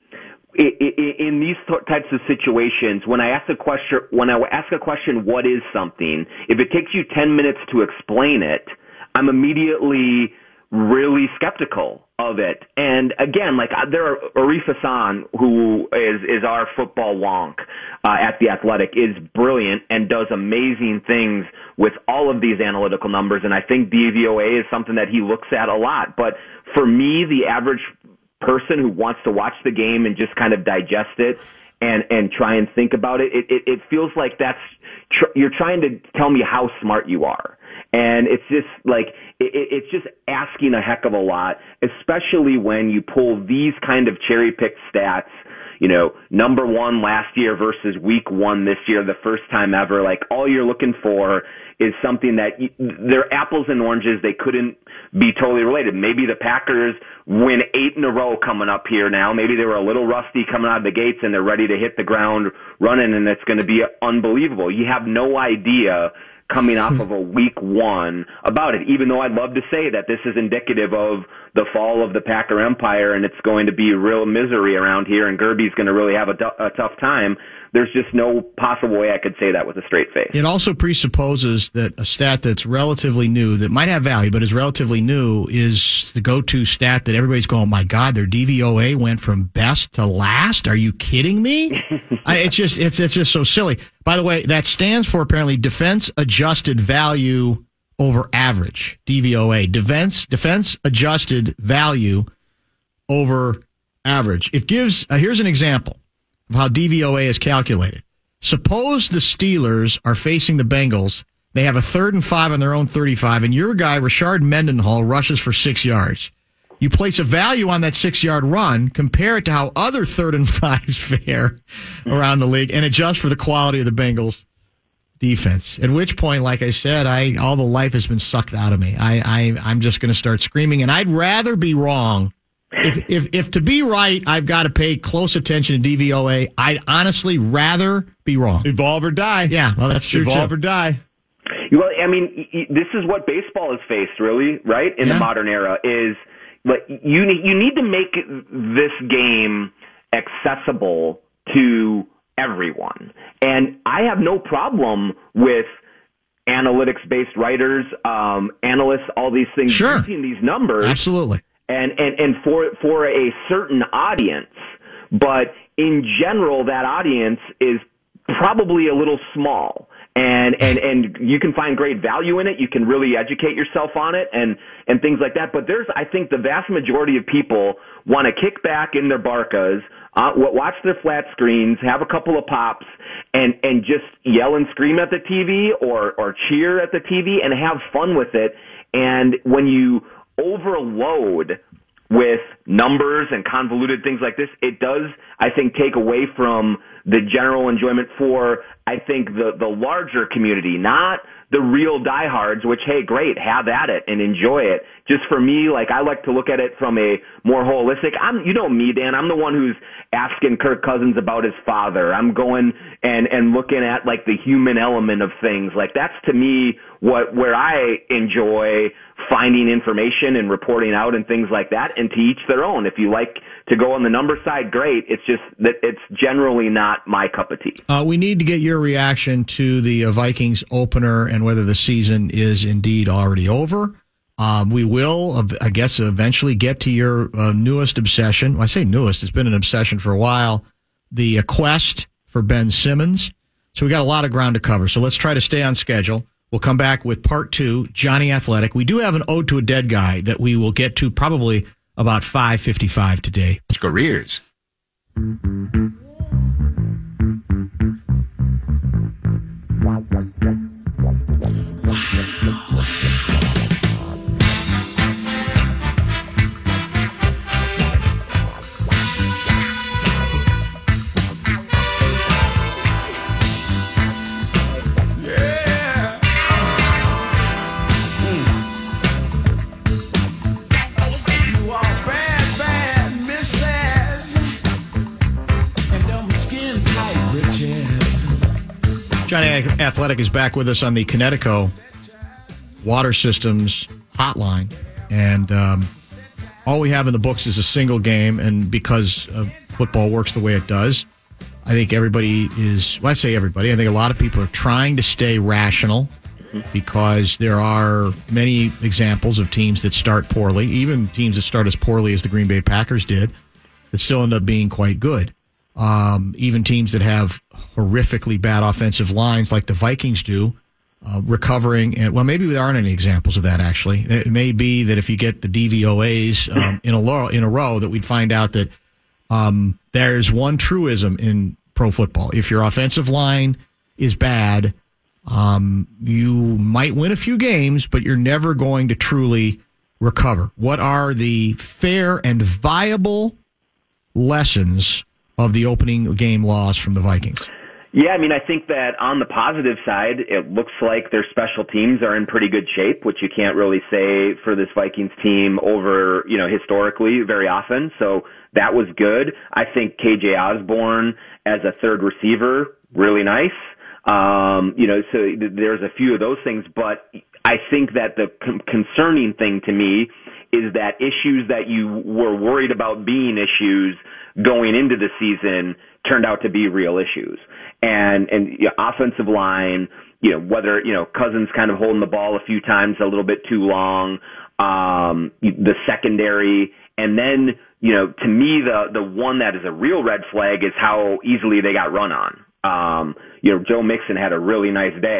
i- i- in these types of situations, when I ask a question, when I ask a question, what is something? If it takes you ten minutes to explain it, I'm immediately really skeptical of it. And again, like there are Arif Hassan, who is is our football wonk uh, at The Athletic, is brilliant and does amazing things with all of these analytical numbers. And I think D V O A is something that he looks at a lot. But for me, the average person who wants to watch the game and just kind of digest it and and try and think about it, it it, it feels like that's tr- you're trying to tell me how smart you are. And it's just like, it, it's just asking a heck of a lot, especially when you pull these kind of cherry picked stats, you know, number one last year versus week one this year, the first time ever. Like all you're looking for is something that you, they're apples and oranges. They couldn't be totally related. Maybe the Packers win eight in a row coming up here now. Maybe they were a little rusty coming out of the gates and they're ready to hit the ground running, and it's going to be unbelievable. You have no idea coming off of a week one about it, even though I'd love to say that this is indicative of the fall of the Packer Empire and it's going to be real misery around here and Gerby's going to really have a, t- a tough time. There's just no possible way I could say that with a straight face.
It also presupposes that a stat that's relatively new, that might have value, but is relatively new, is the go-to stat that everybody's going, oh my God, their D V O A went from best to last? Are you kidding me? I, it's just it's it's just so silly. By the way, that stands for apparently Defense Adjusted Value over average, D V O A, defense defense adjusted value over average. It gives, uh, here's an example of how D V O A is calculated. Suppose the Steelers are facing the Bengals. They have a third and five on their own thirty-five, and your guy, Rashard Mendenhall, rushes for six yards. You place a value on that six-yard run, compare it to how other third and fives fare around the league, and adjust for the quality of the Bengals' defense. At which point, like I said, I all the life has been sucked out of me. I, I I'm just going to start screaming, and I'd rather be wrong. If, if if to be right, I've got to pay close attention to D V O A. I'd honestly rather be wrong.
Evolve or die.
Yeah, well, that's true.
Evolve
too.
or die.
Well, I mean, this is what baseball has faced, really, right? In
yeah.
the modern era, is like you need you need to make this game accessible to everyone, and I have no problem with analytics-based writers, um, analysts, all these things,
sure.
using these numbers,
absolutely,
and and and for for a certain audience, but in general, that audience is probably a little small. And, and, and you can find great value in it. You can really educate yourself on it and, and things like that. But there's, I think the vast majority of people want to kick back in their Barcas, uh, watch their flat screens, have a couple of pops and, and just yell and scream at the T V or, or cheer at the T V and have fun with it. And when you overload with numbers and convoluted things like this, it does, I think, take away from the general enjoyment for, I think, the, the larger community, not the real diehards, which, hey, great, have at it and enjoy it. Just for me, like, I like to look at it from a more holistic, I'm, you know me, Dan, I'm the one who's asking Kirk Cousins about his father. I'm going and, and looking at, like, the human element of things. Like, that's, to me, what, where I enjoy finding information and reporting out and things like that, and to each their own. If you like to go on the number side, great. It's just that it's generally not my cup of tea.
Uh, we need to get your reaction to the uh, Vikings opener and whether the season is indeed already over. Um, we will, uh, I guess, eventually get to your uh, newest obsession. Well, I say newest. It's been an obsession for a while. The uh, quest for Ben Simmons. So we got a lot of ground to cover. So let's try to stay on schedule. We'll come back with part two, Johnny Athletic. We do have an Ode to a Dead Guy that we will get to probably about five fifty-five today.
Careers.
Johnny Athletic is back with us on the Connecticut Water Systems hotline. And um, all we have in the books is a single game. And because uh, football works the way it does, I think everybody is, well, I say everybody, I think a lot of people are trying to stay rational because there are many examples of teams that start poorly, even teams that start as poorly as the Green Bay Packers did, that still end up being quite good. Um, even teams that have horrifically bad offensive lines like the Vikings do, uh, recovering. And, well, maybe there aren't any examples of that, actually. It may be that if you get the D V O As um, in, a row, in a row, that we'd find out that um, there's one truism in pro football. If your offensive line is bad, um, you might win a few games, but you're never going to truly recover. What are the fair and viable lessons of the opening game loss from the Vikings?
Yeah, I mean, I think that on the positive side, it looks like their special teams are in pretty good shape, which you can't really say for this Vikings team over, you know, historically very often. So that was good. I think K J Osborne as a third receiver, really nice. Um, you know, so th- there's a few of those things, but I think that the con- concerning thing to me is that issues that you were worried about being issues going into the season turned out to be real issues. And, and you know, offensive line, you know, whether, you know, Cousins kind of holding the ball a few times a little bit too long, um, the secondary, and then, you know, to me, the, the one that is a real red flag is how easily they got run on. Um, you know, Joe Mixon had a really nice day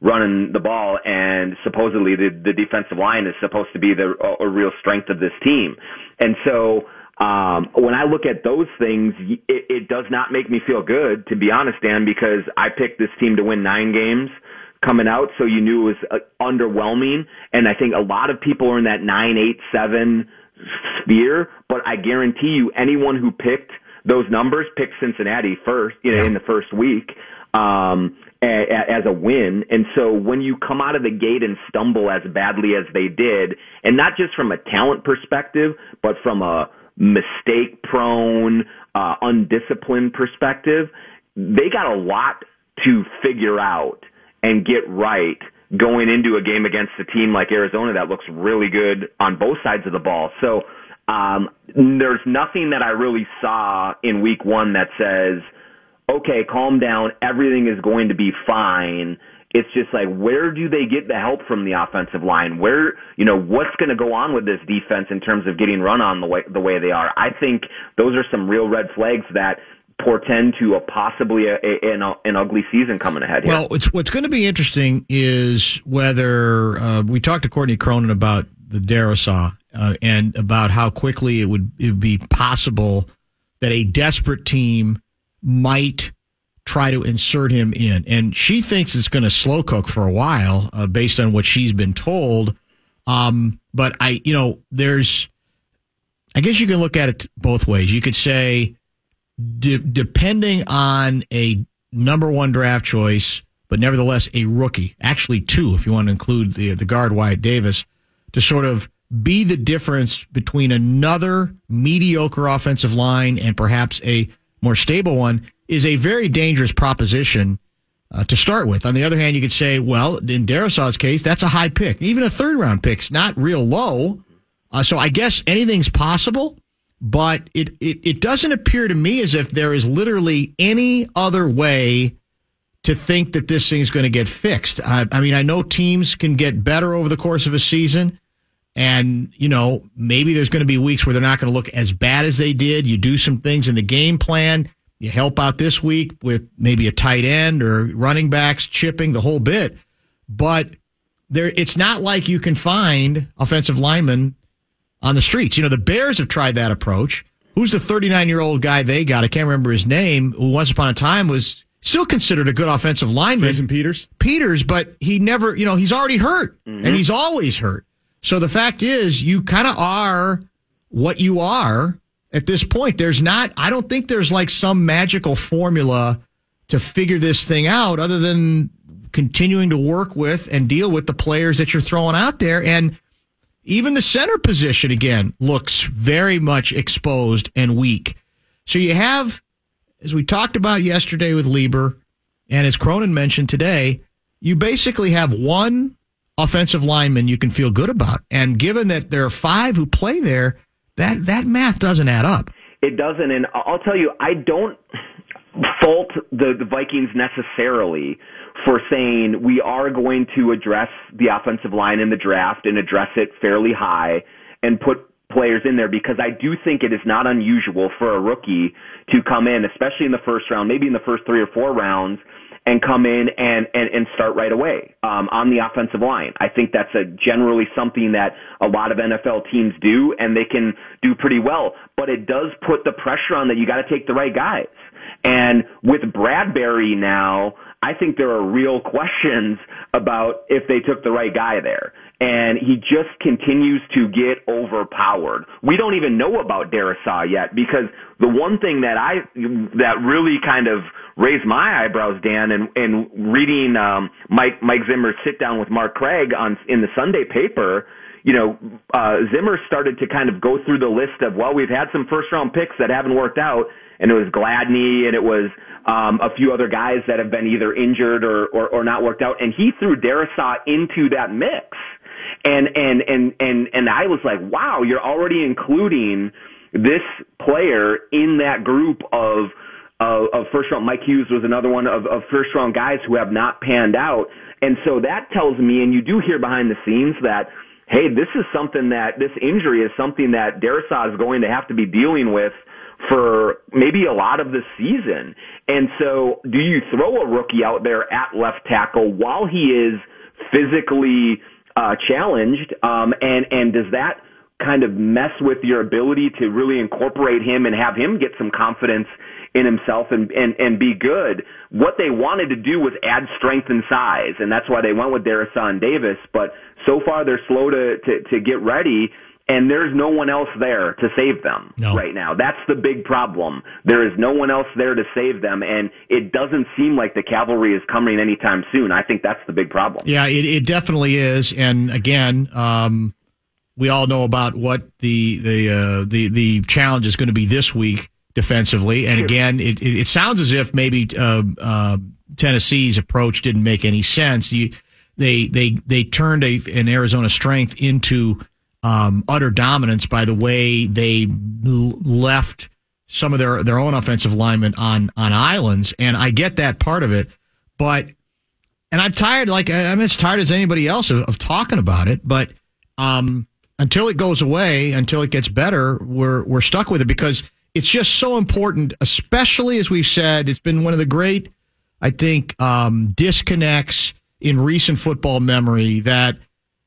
running the ball, and supposedly the, the defensive line is supposed to be the a, a real strength of this team. And so um, when I look at those things, it, it does not make me feel good, to be honest, Dan, because I picked this team to win nine games coming out, so you knew it was uh, underwhelming. And I think a lot of people are in that nine, eight, seven sphere, but I guarantee you anyone who picked those numbers picked Cincinnati first, you know, yeah. in the first week. Um, as a win. And so when you come out of the gate and stumble as badly as they did, and not just from a talent perspective, but from a mistake prone, uh, undisciplined perspective, they got a lot to figure out and get right going into a game against a team like Arizona that looks really good on both sides of the ball. So um, there's nothing that I really saw in week one that says, okay, calm down, everything is going to be fine. It's just like, where do they get the help from the offensive line? Where, you know, what's going to go on with this defense in terms of getting run on the way, the way they are? I think those are some real red flags that portend to a possibly a, a, an, an ugly season coming ahead here.
Well, it's, what's going to be interesting is whether uh, we talked to Courtney Cronin about the Darrisaw uh, and about how quickly it would, it would be possible that a desperate team might try to insert him in. And she thinks it's going to slow cook for a while uh, based on what she's been told. Um, but I, you know, there's, I guess you can look at it both ways. You could say, de- depending on a number one draft choice, but nevertheless a rookie, actually two, if you want to include the, the guard Wyatt Davis, to sort of be the difference between another mediocre offensive line and perhaps a more stable one, is a very dangerous proposition uh, to start with. On the other hand, you could say, well, in Darrisaw's case, that's a high pick. Even a third round pick's not real low. Uh, so I guess anything's possible, but it, it, it doesn't appear to me as if there is literally any other way to think that this thing's going to get fixed. I, I mean, I know teams can get better over the course of a season. And, you know, maybe there's going to be weeks where they're not going to look as bad as they did. You do some things in the game plan. You help out this week with maybe a tight end or running backs, chipping, the whole bit. But there, it's not like you can find offensive linemen on the streets. You know, the Bears have tried that approach. Who's the thirty-nine-year-old guy they got? I can't remember his name, who once upon a time was still considered a good offensive lineman.
Jason Peters?
Peters, but he never, you know, he's already hurt. Mm-hmm. And he's always hurt. So the fact is, you kind of are what you are at this point. There's not, I don't think there's like some magical formula to figure this thing out other than continuing to work with and deal with the players that you're throwing out there. And even the center position, again, looks very much exposed and weak. So you have, as we talked about yesterday with Lieber, and as Cronin mentioned today, you basically have one offensive lineman you can feel good about. And given that there are five who play there, that, that math doesn't add up.
It doesn't. And I'll tell you, I don't fault the, the Vikings necessarily for saying we are going to address the offensive line in the draft and address it fairly high and put players in there, because I do think it is not unusual for a rookie to come in, especially in the first round, maybe in the first three or four rounds, and come in and, and, and start right away um, on the offensive line. I think that's a generally something that a lot of N F L teams do, and they can do pretty well. But it does put the pressure on that you got to take the right guys. And with Bradbury now, I think there are real questions about if they took the right guy there. And he just continues to get overpowered. We don't even know about Darrisaw yet, because the one thing that I that really kind of raised my eyebrows, Dan, and, and reading um, Mike Mike Zimmer's sit down with Mark Craig on in the Sunday paper, you know, uh, Zimmer started to kind of go through the list of, well, we've had some first round picks that haven't worked out, and it was Gladney, and it was um, a few other guys that have been either injured or, or, or not worked out, and he threw Darrisaw into that mix. And, and, and, and, and I was like, wow, you're already including this player in that group of, of, of first round. Mike Hughes was another one of, of first round guys who have not panned out. And so that tells me, and you do hear behind the scenes that hey, this is something that, this injury is something that Darrisaw is going to have to be dealing with for maybe a lot of the season. And so do you throw a rookie out there at left tackle while he is physically uh, challenged? Um, and, and does that kind of mess with your ability to really incorporate him and have him get some confidence in himself and, and, and be good? What they wanted to do was add strength and size, and that's why they went with Darrisaw and Davis. But so far they're slow to, to, to get ready, and there's no one else there to save them
no.
right now. That's the big problem. There is no one else there to save them, and it doesn't seem like the cavalry is coming anytime soon. I think that's the big problem.
Yeah, it, it definitely is. And again, um, we all know about what the the uh, the the challenge is going to be this week defensively. And again, it it, it sounds as if maybe uh, uh, Tennessee's approach didn't make any sense. You, they they they turned a, an Arizona strength into um, utter dominance by the way they l- left some of their their own offensive linemen on on islands. And I get that part of it, but and I'm tired. Like I'm as tired as anybody else of, of talking about it, but. Um, Until it goes away, until it gets better, we're we're stuck with it because it's just so important, especially as we've said, it's been one of the great, I think, um, disconnects in recent football memory that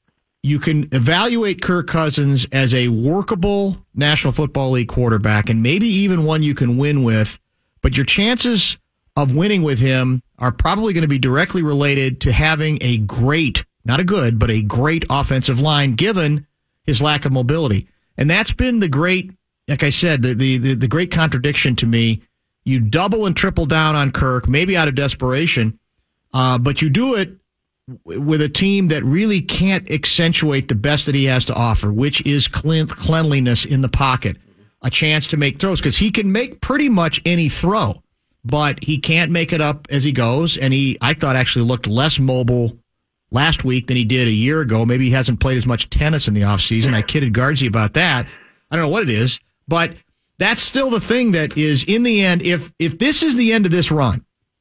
you can evaluate Kirk Cousins as a workable National Football League quarterback and maybe even one you can win with, but your chances of winning with him are probably going to be directly related to having a great, not a good, but a great offensive line given his lack of mobility. And that's been the great, like I said, the, the, the, the great contradiction to me. You double and triple down on Kirk, maybe out of desperation, uh, but you do it w- with a team that really can't accentuate the best that he has to offer, which is clean, cleanliness in the pocket, a chance to make throws, because he can make pretty much any throw, but he can't make it up as he goes, and he, I thought, actually looked less mobile last week than he did a year ago. Maybe he hasn't played as much tennis in the offseason. I kidded Guardsy about that. I don't know what it is, but that's still the thing that is, in the end, if if this is the end of this run,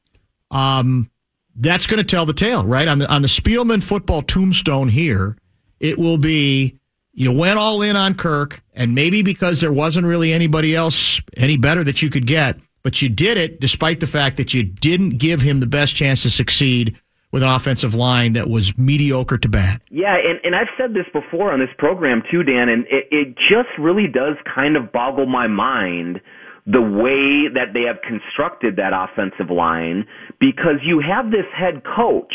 um, that's going to tell the tale, right? On the on the Spielman football tombstone here, it will be you went all in on Kirk, and maybe because there wasn't really anybody else any better that you could get, but you did it despite the fact that you didn't give him the best chance to succeed with an offensive line that was mediocre to bad.
Yeah, and, and I've said this before on this program too, Dan, and it, it just really does kind of boggle my mind the way that they have constructed that offensive line, because you have this head coach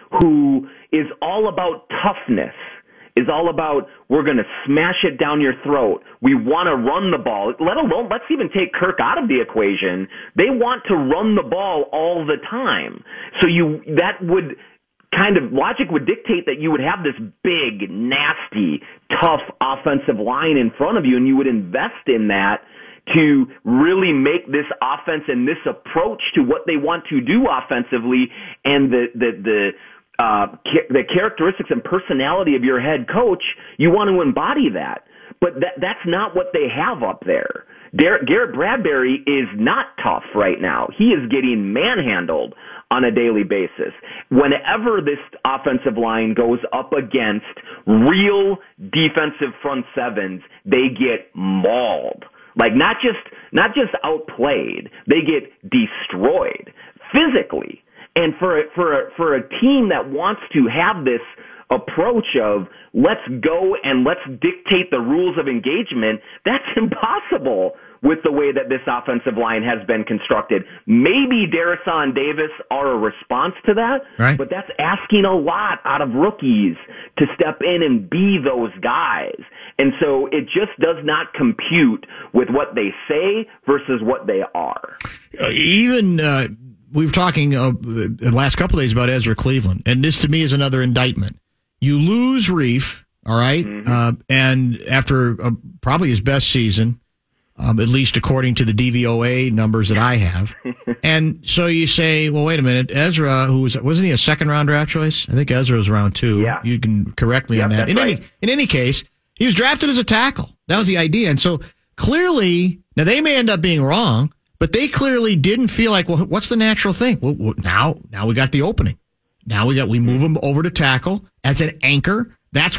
who is all about toughness, is all about we're going to smash it down your throat. We want to run the ball. Let alone, let's even take Kirk out of the equation. They want to run the ball all the time. So you that would kind of logic would dictate that you would have this big, nasty, tough offensive line in front of you, and you would invest in that to really make this offense and this approach to what they want to do offensively and the the the Uh, the characteristics and personality of your head coach, you want to embody that. But that that's not what they have up there. Dar- Garrett Bradbury is not tough right now. He is getting manhandled on a daily basis. Whenever this offensive line goes up against real defensive front sevens, they get mauled. Like not just not just outplayed, they get destroyed physically. And for a, for a, for a team that wants to have this approach of let's go and let's dictate the rules of engagement, that's impossible with the way that this offensive line has been constructed. Maybe Darrisaw and Davis are a response to that,
right,
but that's asking a lot out of rookies to step in and be those guys. And so it just does not compute with what they say versus what they are.
Uh, even... Uh We were talking uh, the last couple of days about Ezra Cleveland, and this to me is another indictment. You lose Reef, all right, mm-hmm. uh, and after uh, probably his best season, um, at least according to the D V O A numbers that I have. And so you say, well, wait a minute, Ezra, who was wasn't he a second round draft choice? I think Ezra was round two.
Yeah.
You can correct me
yep,
on that.
That's
in
right.
any in any case, he was drafted as a tackle. That was the idea, and so clearly, now they may end up being wrong. But they clearly didn't feel like, well, what's the natural thing? Well, now, now we got the opening. Now we got we move him over to tackle as an anchor. That's what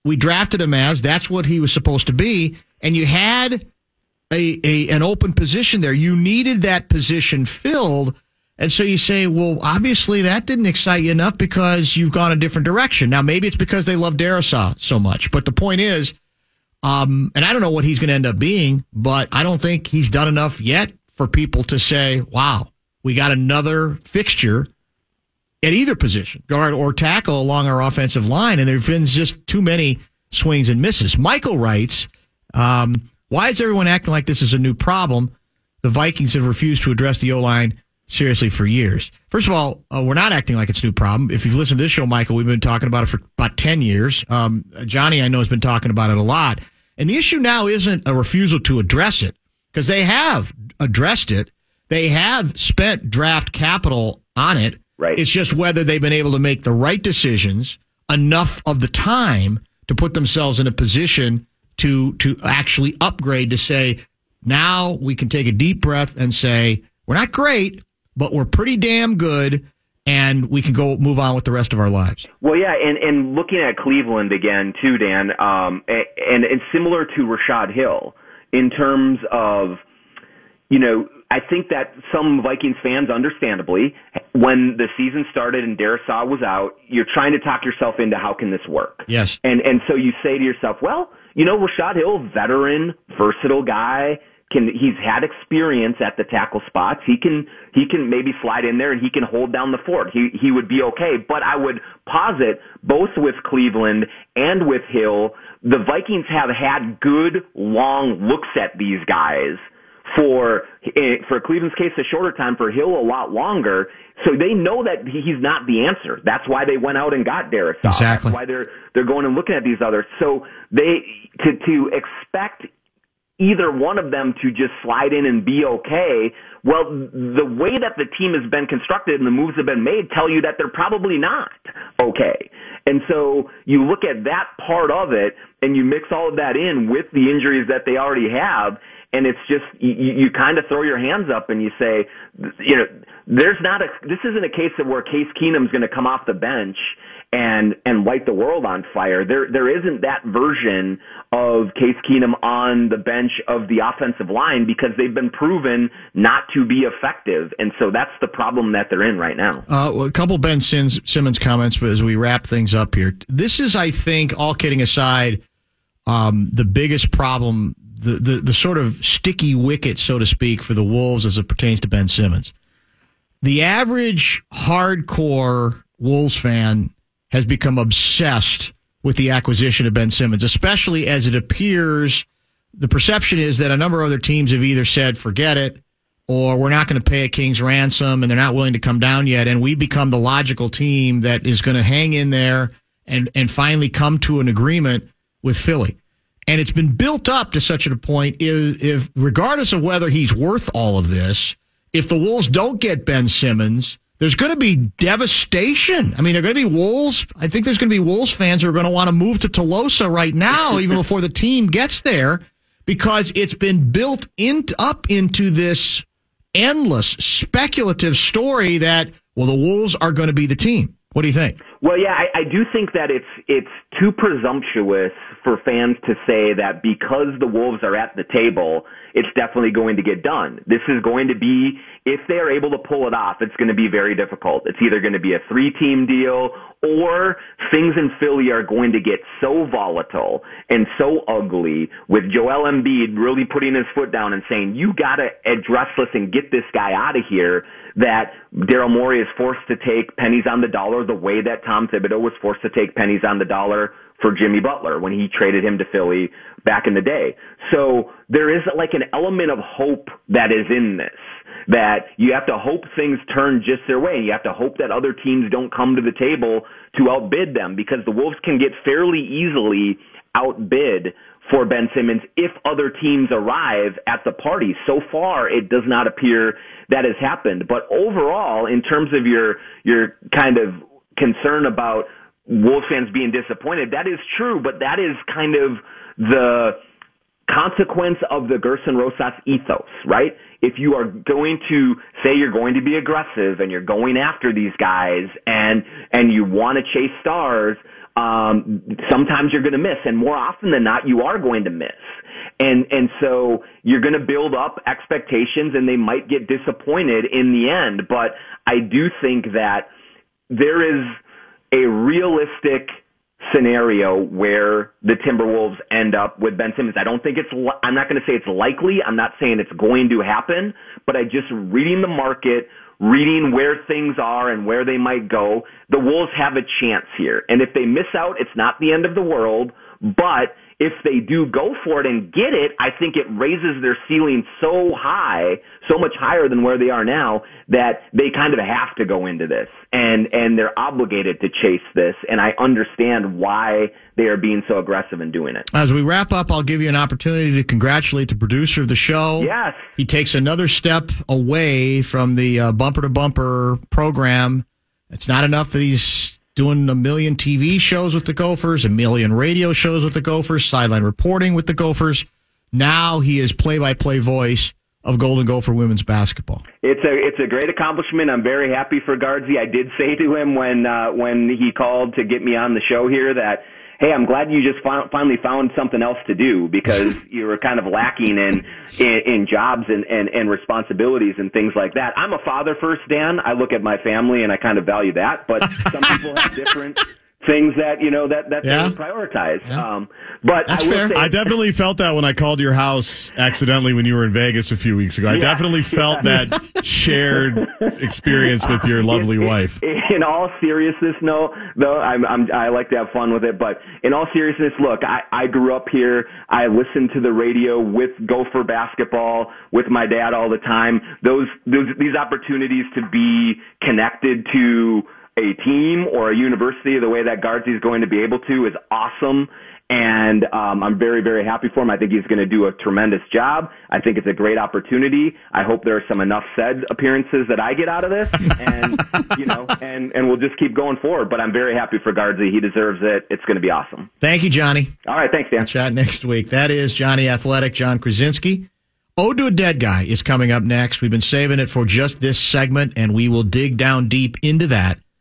we drafted him as. That's what he was supposed to be. And you had a, a an open position there. You needed that position filled. And so you say, well, obviously that didn't excite you enough because you've gone a different direction. Now, maybe it's because they love Darrisaw so much. But the point is, um, and I don't know what he's going to end up being, but I don't think he's done enough yet for people to say, wow, we got another fixture at either position, guard or tackle along our offensive line. And there have been just too many swings and misses. Michael writes, um, why is everyone acting like this is a new problem? The Vikings have refused to address the O-line seriously for years. First of all, uh, we're not acting like it's a new problem. If you've listened to this show, Michael, we've been talking about it for about ten years. Um, Johnny, I know, has been talking about it a lot. And the issue now isn't a refusal to address it, because they have addressed it. They have spent draft capital on it.
Right.
It's just whether they've been able to make the right decisions enough of the time to put themselves in a position to to actually upgrade, to say, now we can take a deep breath and say, we're not great, but we're pretty damn good, and we can go move on with the rest of our lives.
Well, yeah, and, and looking at Cleveland again, too, Dan, um, and, and similar to Rashad Hill in terms of, you know, I think that some Vikings fans, understandably, when the season started and Darrisaw was out, you're trying to talk yourself into how can this work?
Yes.
And and so you say to yourself, well, you know, Rashad Hill, veteran, versatile guy, can he's had experience at the tackle spots. He can he can maybe slide in there and he can hold down the fort. He he would be okay. But I would posit both with Cleveland and with Hill, the Vikings have had good long looks at these guys. For for Cleveland's case, a shorter time. For Hill, a lot longer. So they know that he's not the answer. That's why they went out and got Darrisaw.
Exactly.
That's why they're they're going and looking at these others. So they to to expect either one of them to just slide in and be okay. Well, the way that the team has been constructed and the moves have been made tell you that they're probably not okay. And so you look at that part of it and you mix all of that in with the injuries that they already have. And it's just, you, you kind of throw your hands up and you say, you know, there's not a, this isn't a case of where Case Keenum's going to come off the bench and, and light the world on fire. There, there isn't that version of Case Keenum on the bench of the offensive line because they've been proven not to be effective. And so that's the problem that they're in right now.
Uh, a couple Ben Sims, Simmons comments, but as we wrap things up here, this is, I think, all kidding aside, um, the biggest problem, The, the the sort of sticky wicket, so to speak, for the Wolves as it pertains to Ben Simmons. The average hardcore Wolves fan has become obsessed with the acquisition of Ben Simmons, especially as it appears the perception is that a number of other teams have either said, forget it, or we're not going to pay a king's ransom, and they're not willing to come down yet, and we become the logical team that is going to hang in there and, and finally come to an agreement with Philly. And it's been built up to such a point, if, if regardless of whether he's worth all of this, if the Wolves don't get Ben Simmons, there's going to be devastation. I mean, there are going to be Wolves. I think there's going to be Wolves fans who are going to want to move to Tolosa right now, even before the team gets there, because it's been built in, up into this endless speculative story that, well, the Wolves are going to be the team. What do you think?
Well, yeah, I, I do think that it's it's too presumptuous for fans to say that because the Wolves are at the table, it's definitely going to get done. This is going to be, if they are able to pull it off, it's going to be very difficult. It's either going to be a three-team deal or things in Philly are going to get so volatile and so ugly with Joel Embiid really putting his foot down and saying, you got to address this and get this guy out of here, that Daryl Morey is forced to take pennies on the dollar the way that Tom Thibodeau was forced to take pennies on the dollar for Jimmy Butler when he traded him to Philly back in the day. So there is like an element of hope that is in this, that you have to hope things turn just their way. You have to hope that other teams don't come to the table to outbid them, because the Wolves can get fairly easily outbid for Ben Simmons if other teams arrive at the party. So far, it does not appear that has happened. But overall, in terms of your your kind of concern about Wolves fans being disappointed, that is true, but that is kind of the consequence of the Gerson Rosas ethos, right? If you are going to say you're going to be aggressive and you're going after these guys and and you want to chase stars, Um, sometimes you're going to miss, and more often than not, you are going to miss. And, and so you're going to build up expectations, and they might get disappointed in the end. But I do think that there is a realistic scenario where the Timberwolves end up with Ben Simmons. I don't think it's, li- I'm not going to say it's likely. I'm not saying it's going to happen, but I just reading the market, reading where things are and where they might go, the Wolves have a chance here. And if they miss out, it's not the end of the world, but if they do go for it and get it, I think it raises their ceiling so high, so much higher than where they are now, that they kind of have to go into this. And, and they're obligated to chase this. And I understand why they are being so aggressive in doing it.
As we wrap up, I'll give you an opportunity to congratulate the producer of the show.
Yes.
He takes another step away from the uh, Bumper to Bumper program. It's not enough that he's doing a million T V shows with the Gophers, a million radio shows with the Gophers, sideline reporting with the Gophers. Now he is play-by-play voice of Golden Gopher women's basketball.
It's a it's a great accomplishment. I'm very happy for Guardsy. I did say to him when uh, when he called to get me on the show here that, hey, I'm glad you just fi- finally found something else to do, because you were kind of lacking in in, in jobs and, and, and responsibilities and things like that. I'm a father first, Dan. I look at my family and I kind of value that, but some people have different things that, you know, that, that
Yeah.
they prioritize.
Yeah.
Um, but
That's
I will
fair.
say,
I definitely felt that when I called your house accidentally when you were in Vegas a few weeks ago. I
Yeah.
definitely felt
Yeah.
that shared experience with your lovely
in,
wife.
In all seriousness, no, though, I'm, I'm, I like to have fun with it, but in all seriousness, look, I, I grew up here. I listened to the radio with Gopher basketball with my dad all the time. Those, those, these opportunities to be connected to a team or a university the way that Guardsy is going to be able to is awesome. And um, I'm very, very happy for him. I think he's going to do a tremendous job. I think it's a great opportunity. I hope there are some enough said appearances that I get out of this, and you know, and and we'll just keep going forward. But I'm very happy for Guardsy. He deserves it. It's going to be awesome.
Thank you, Johnny.
All right, thanks, Dan.
We'll chat next week. That is Johnny Athletic, John Krasinski. Ode to a Dead Guy is coming up next. We've been saving it for just this segment, and we will dig down deep into that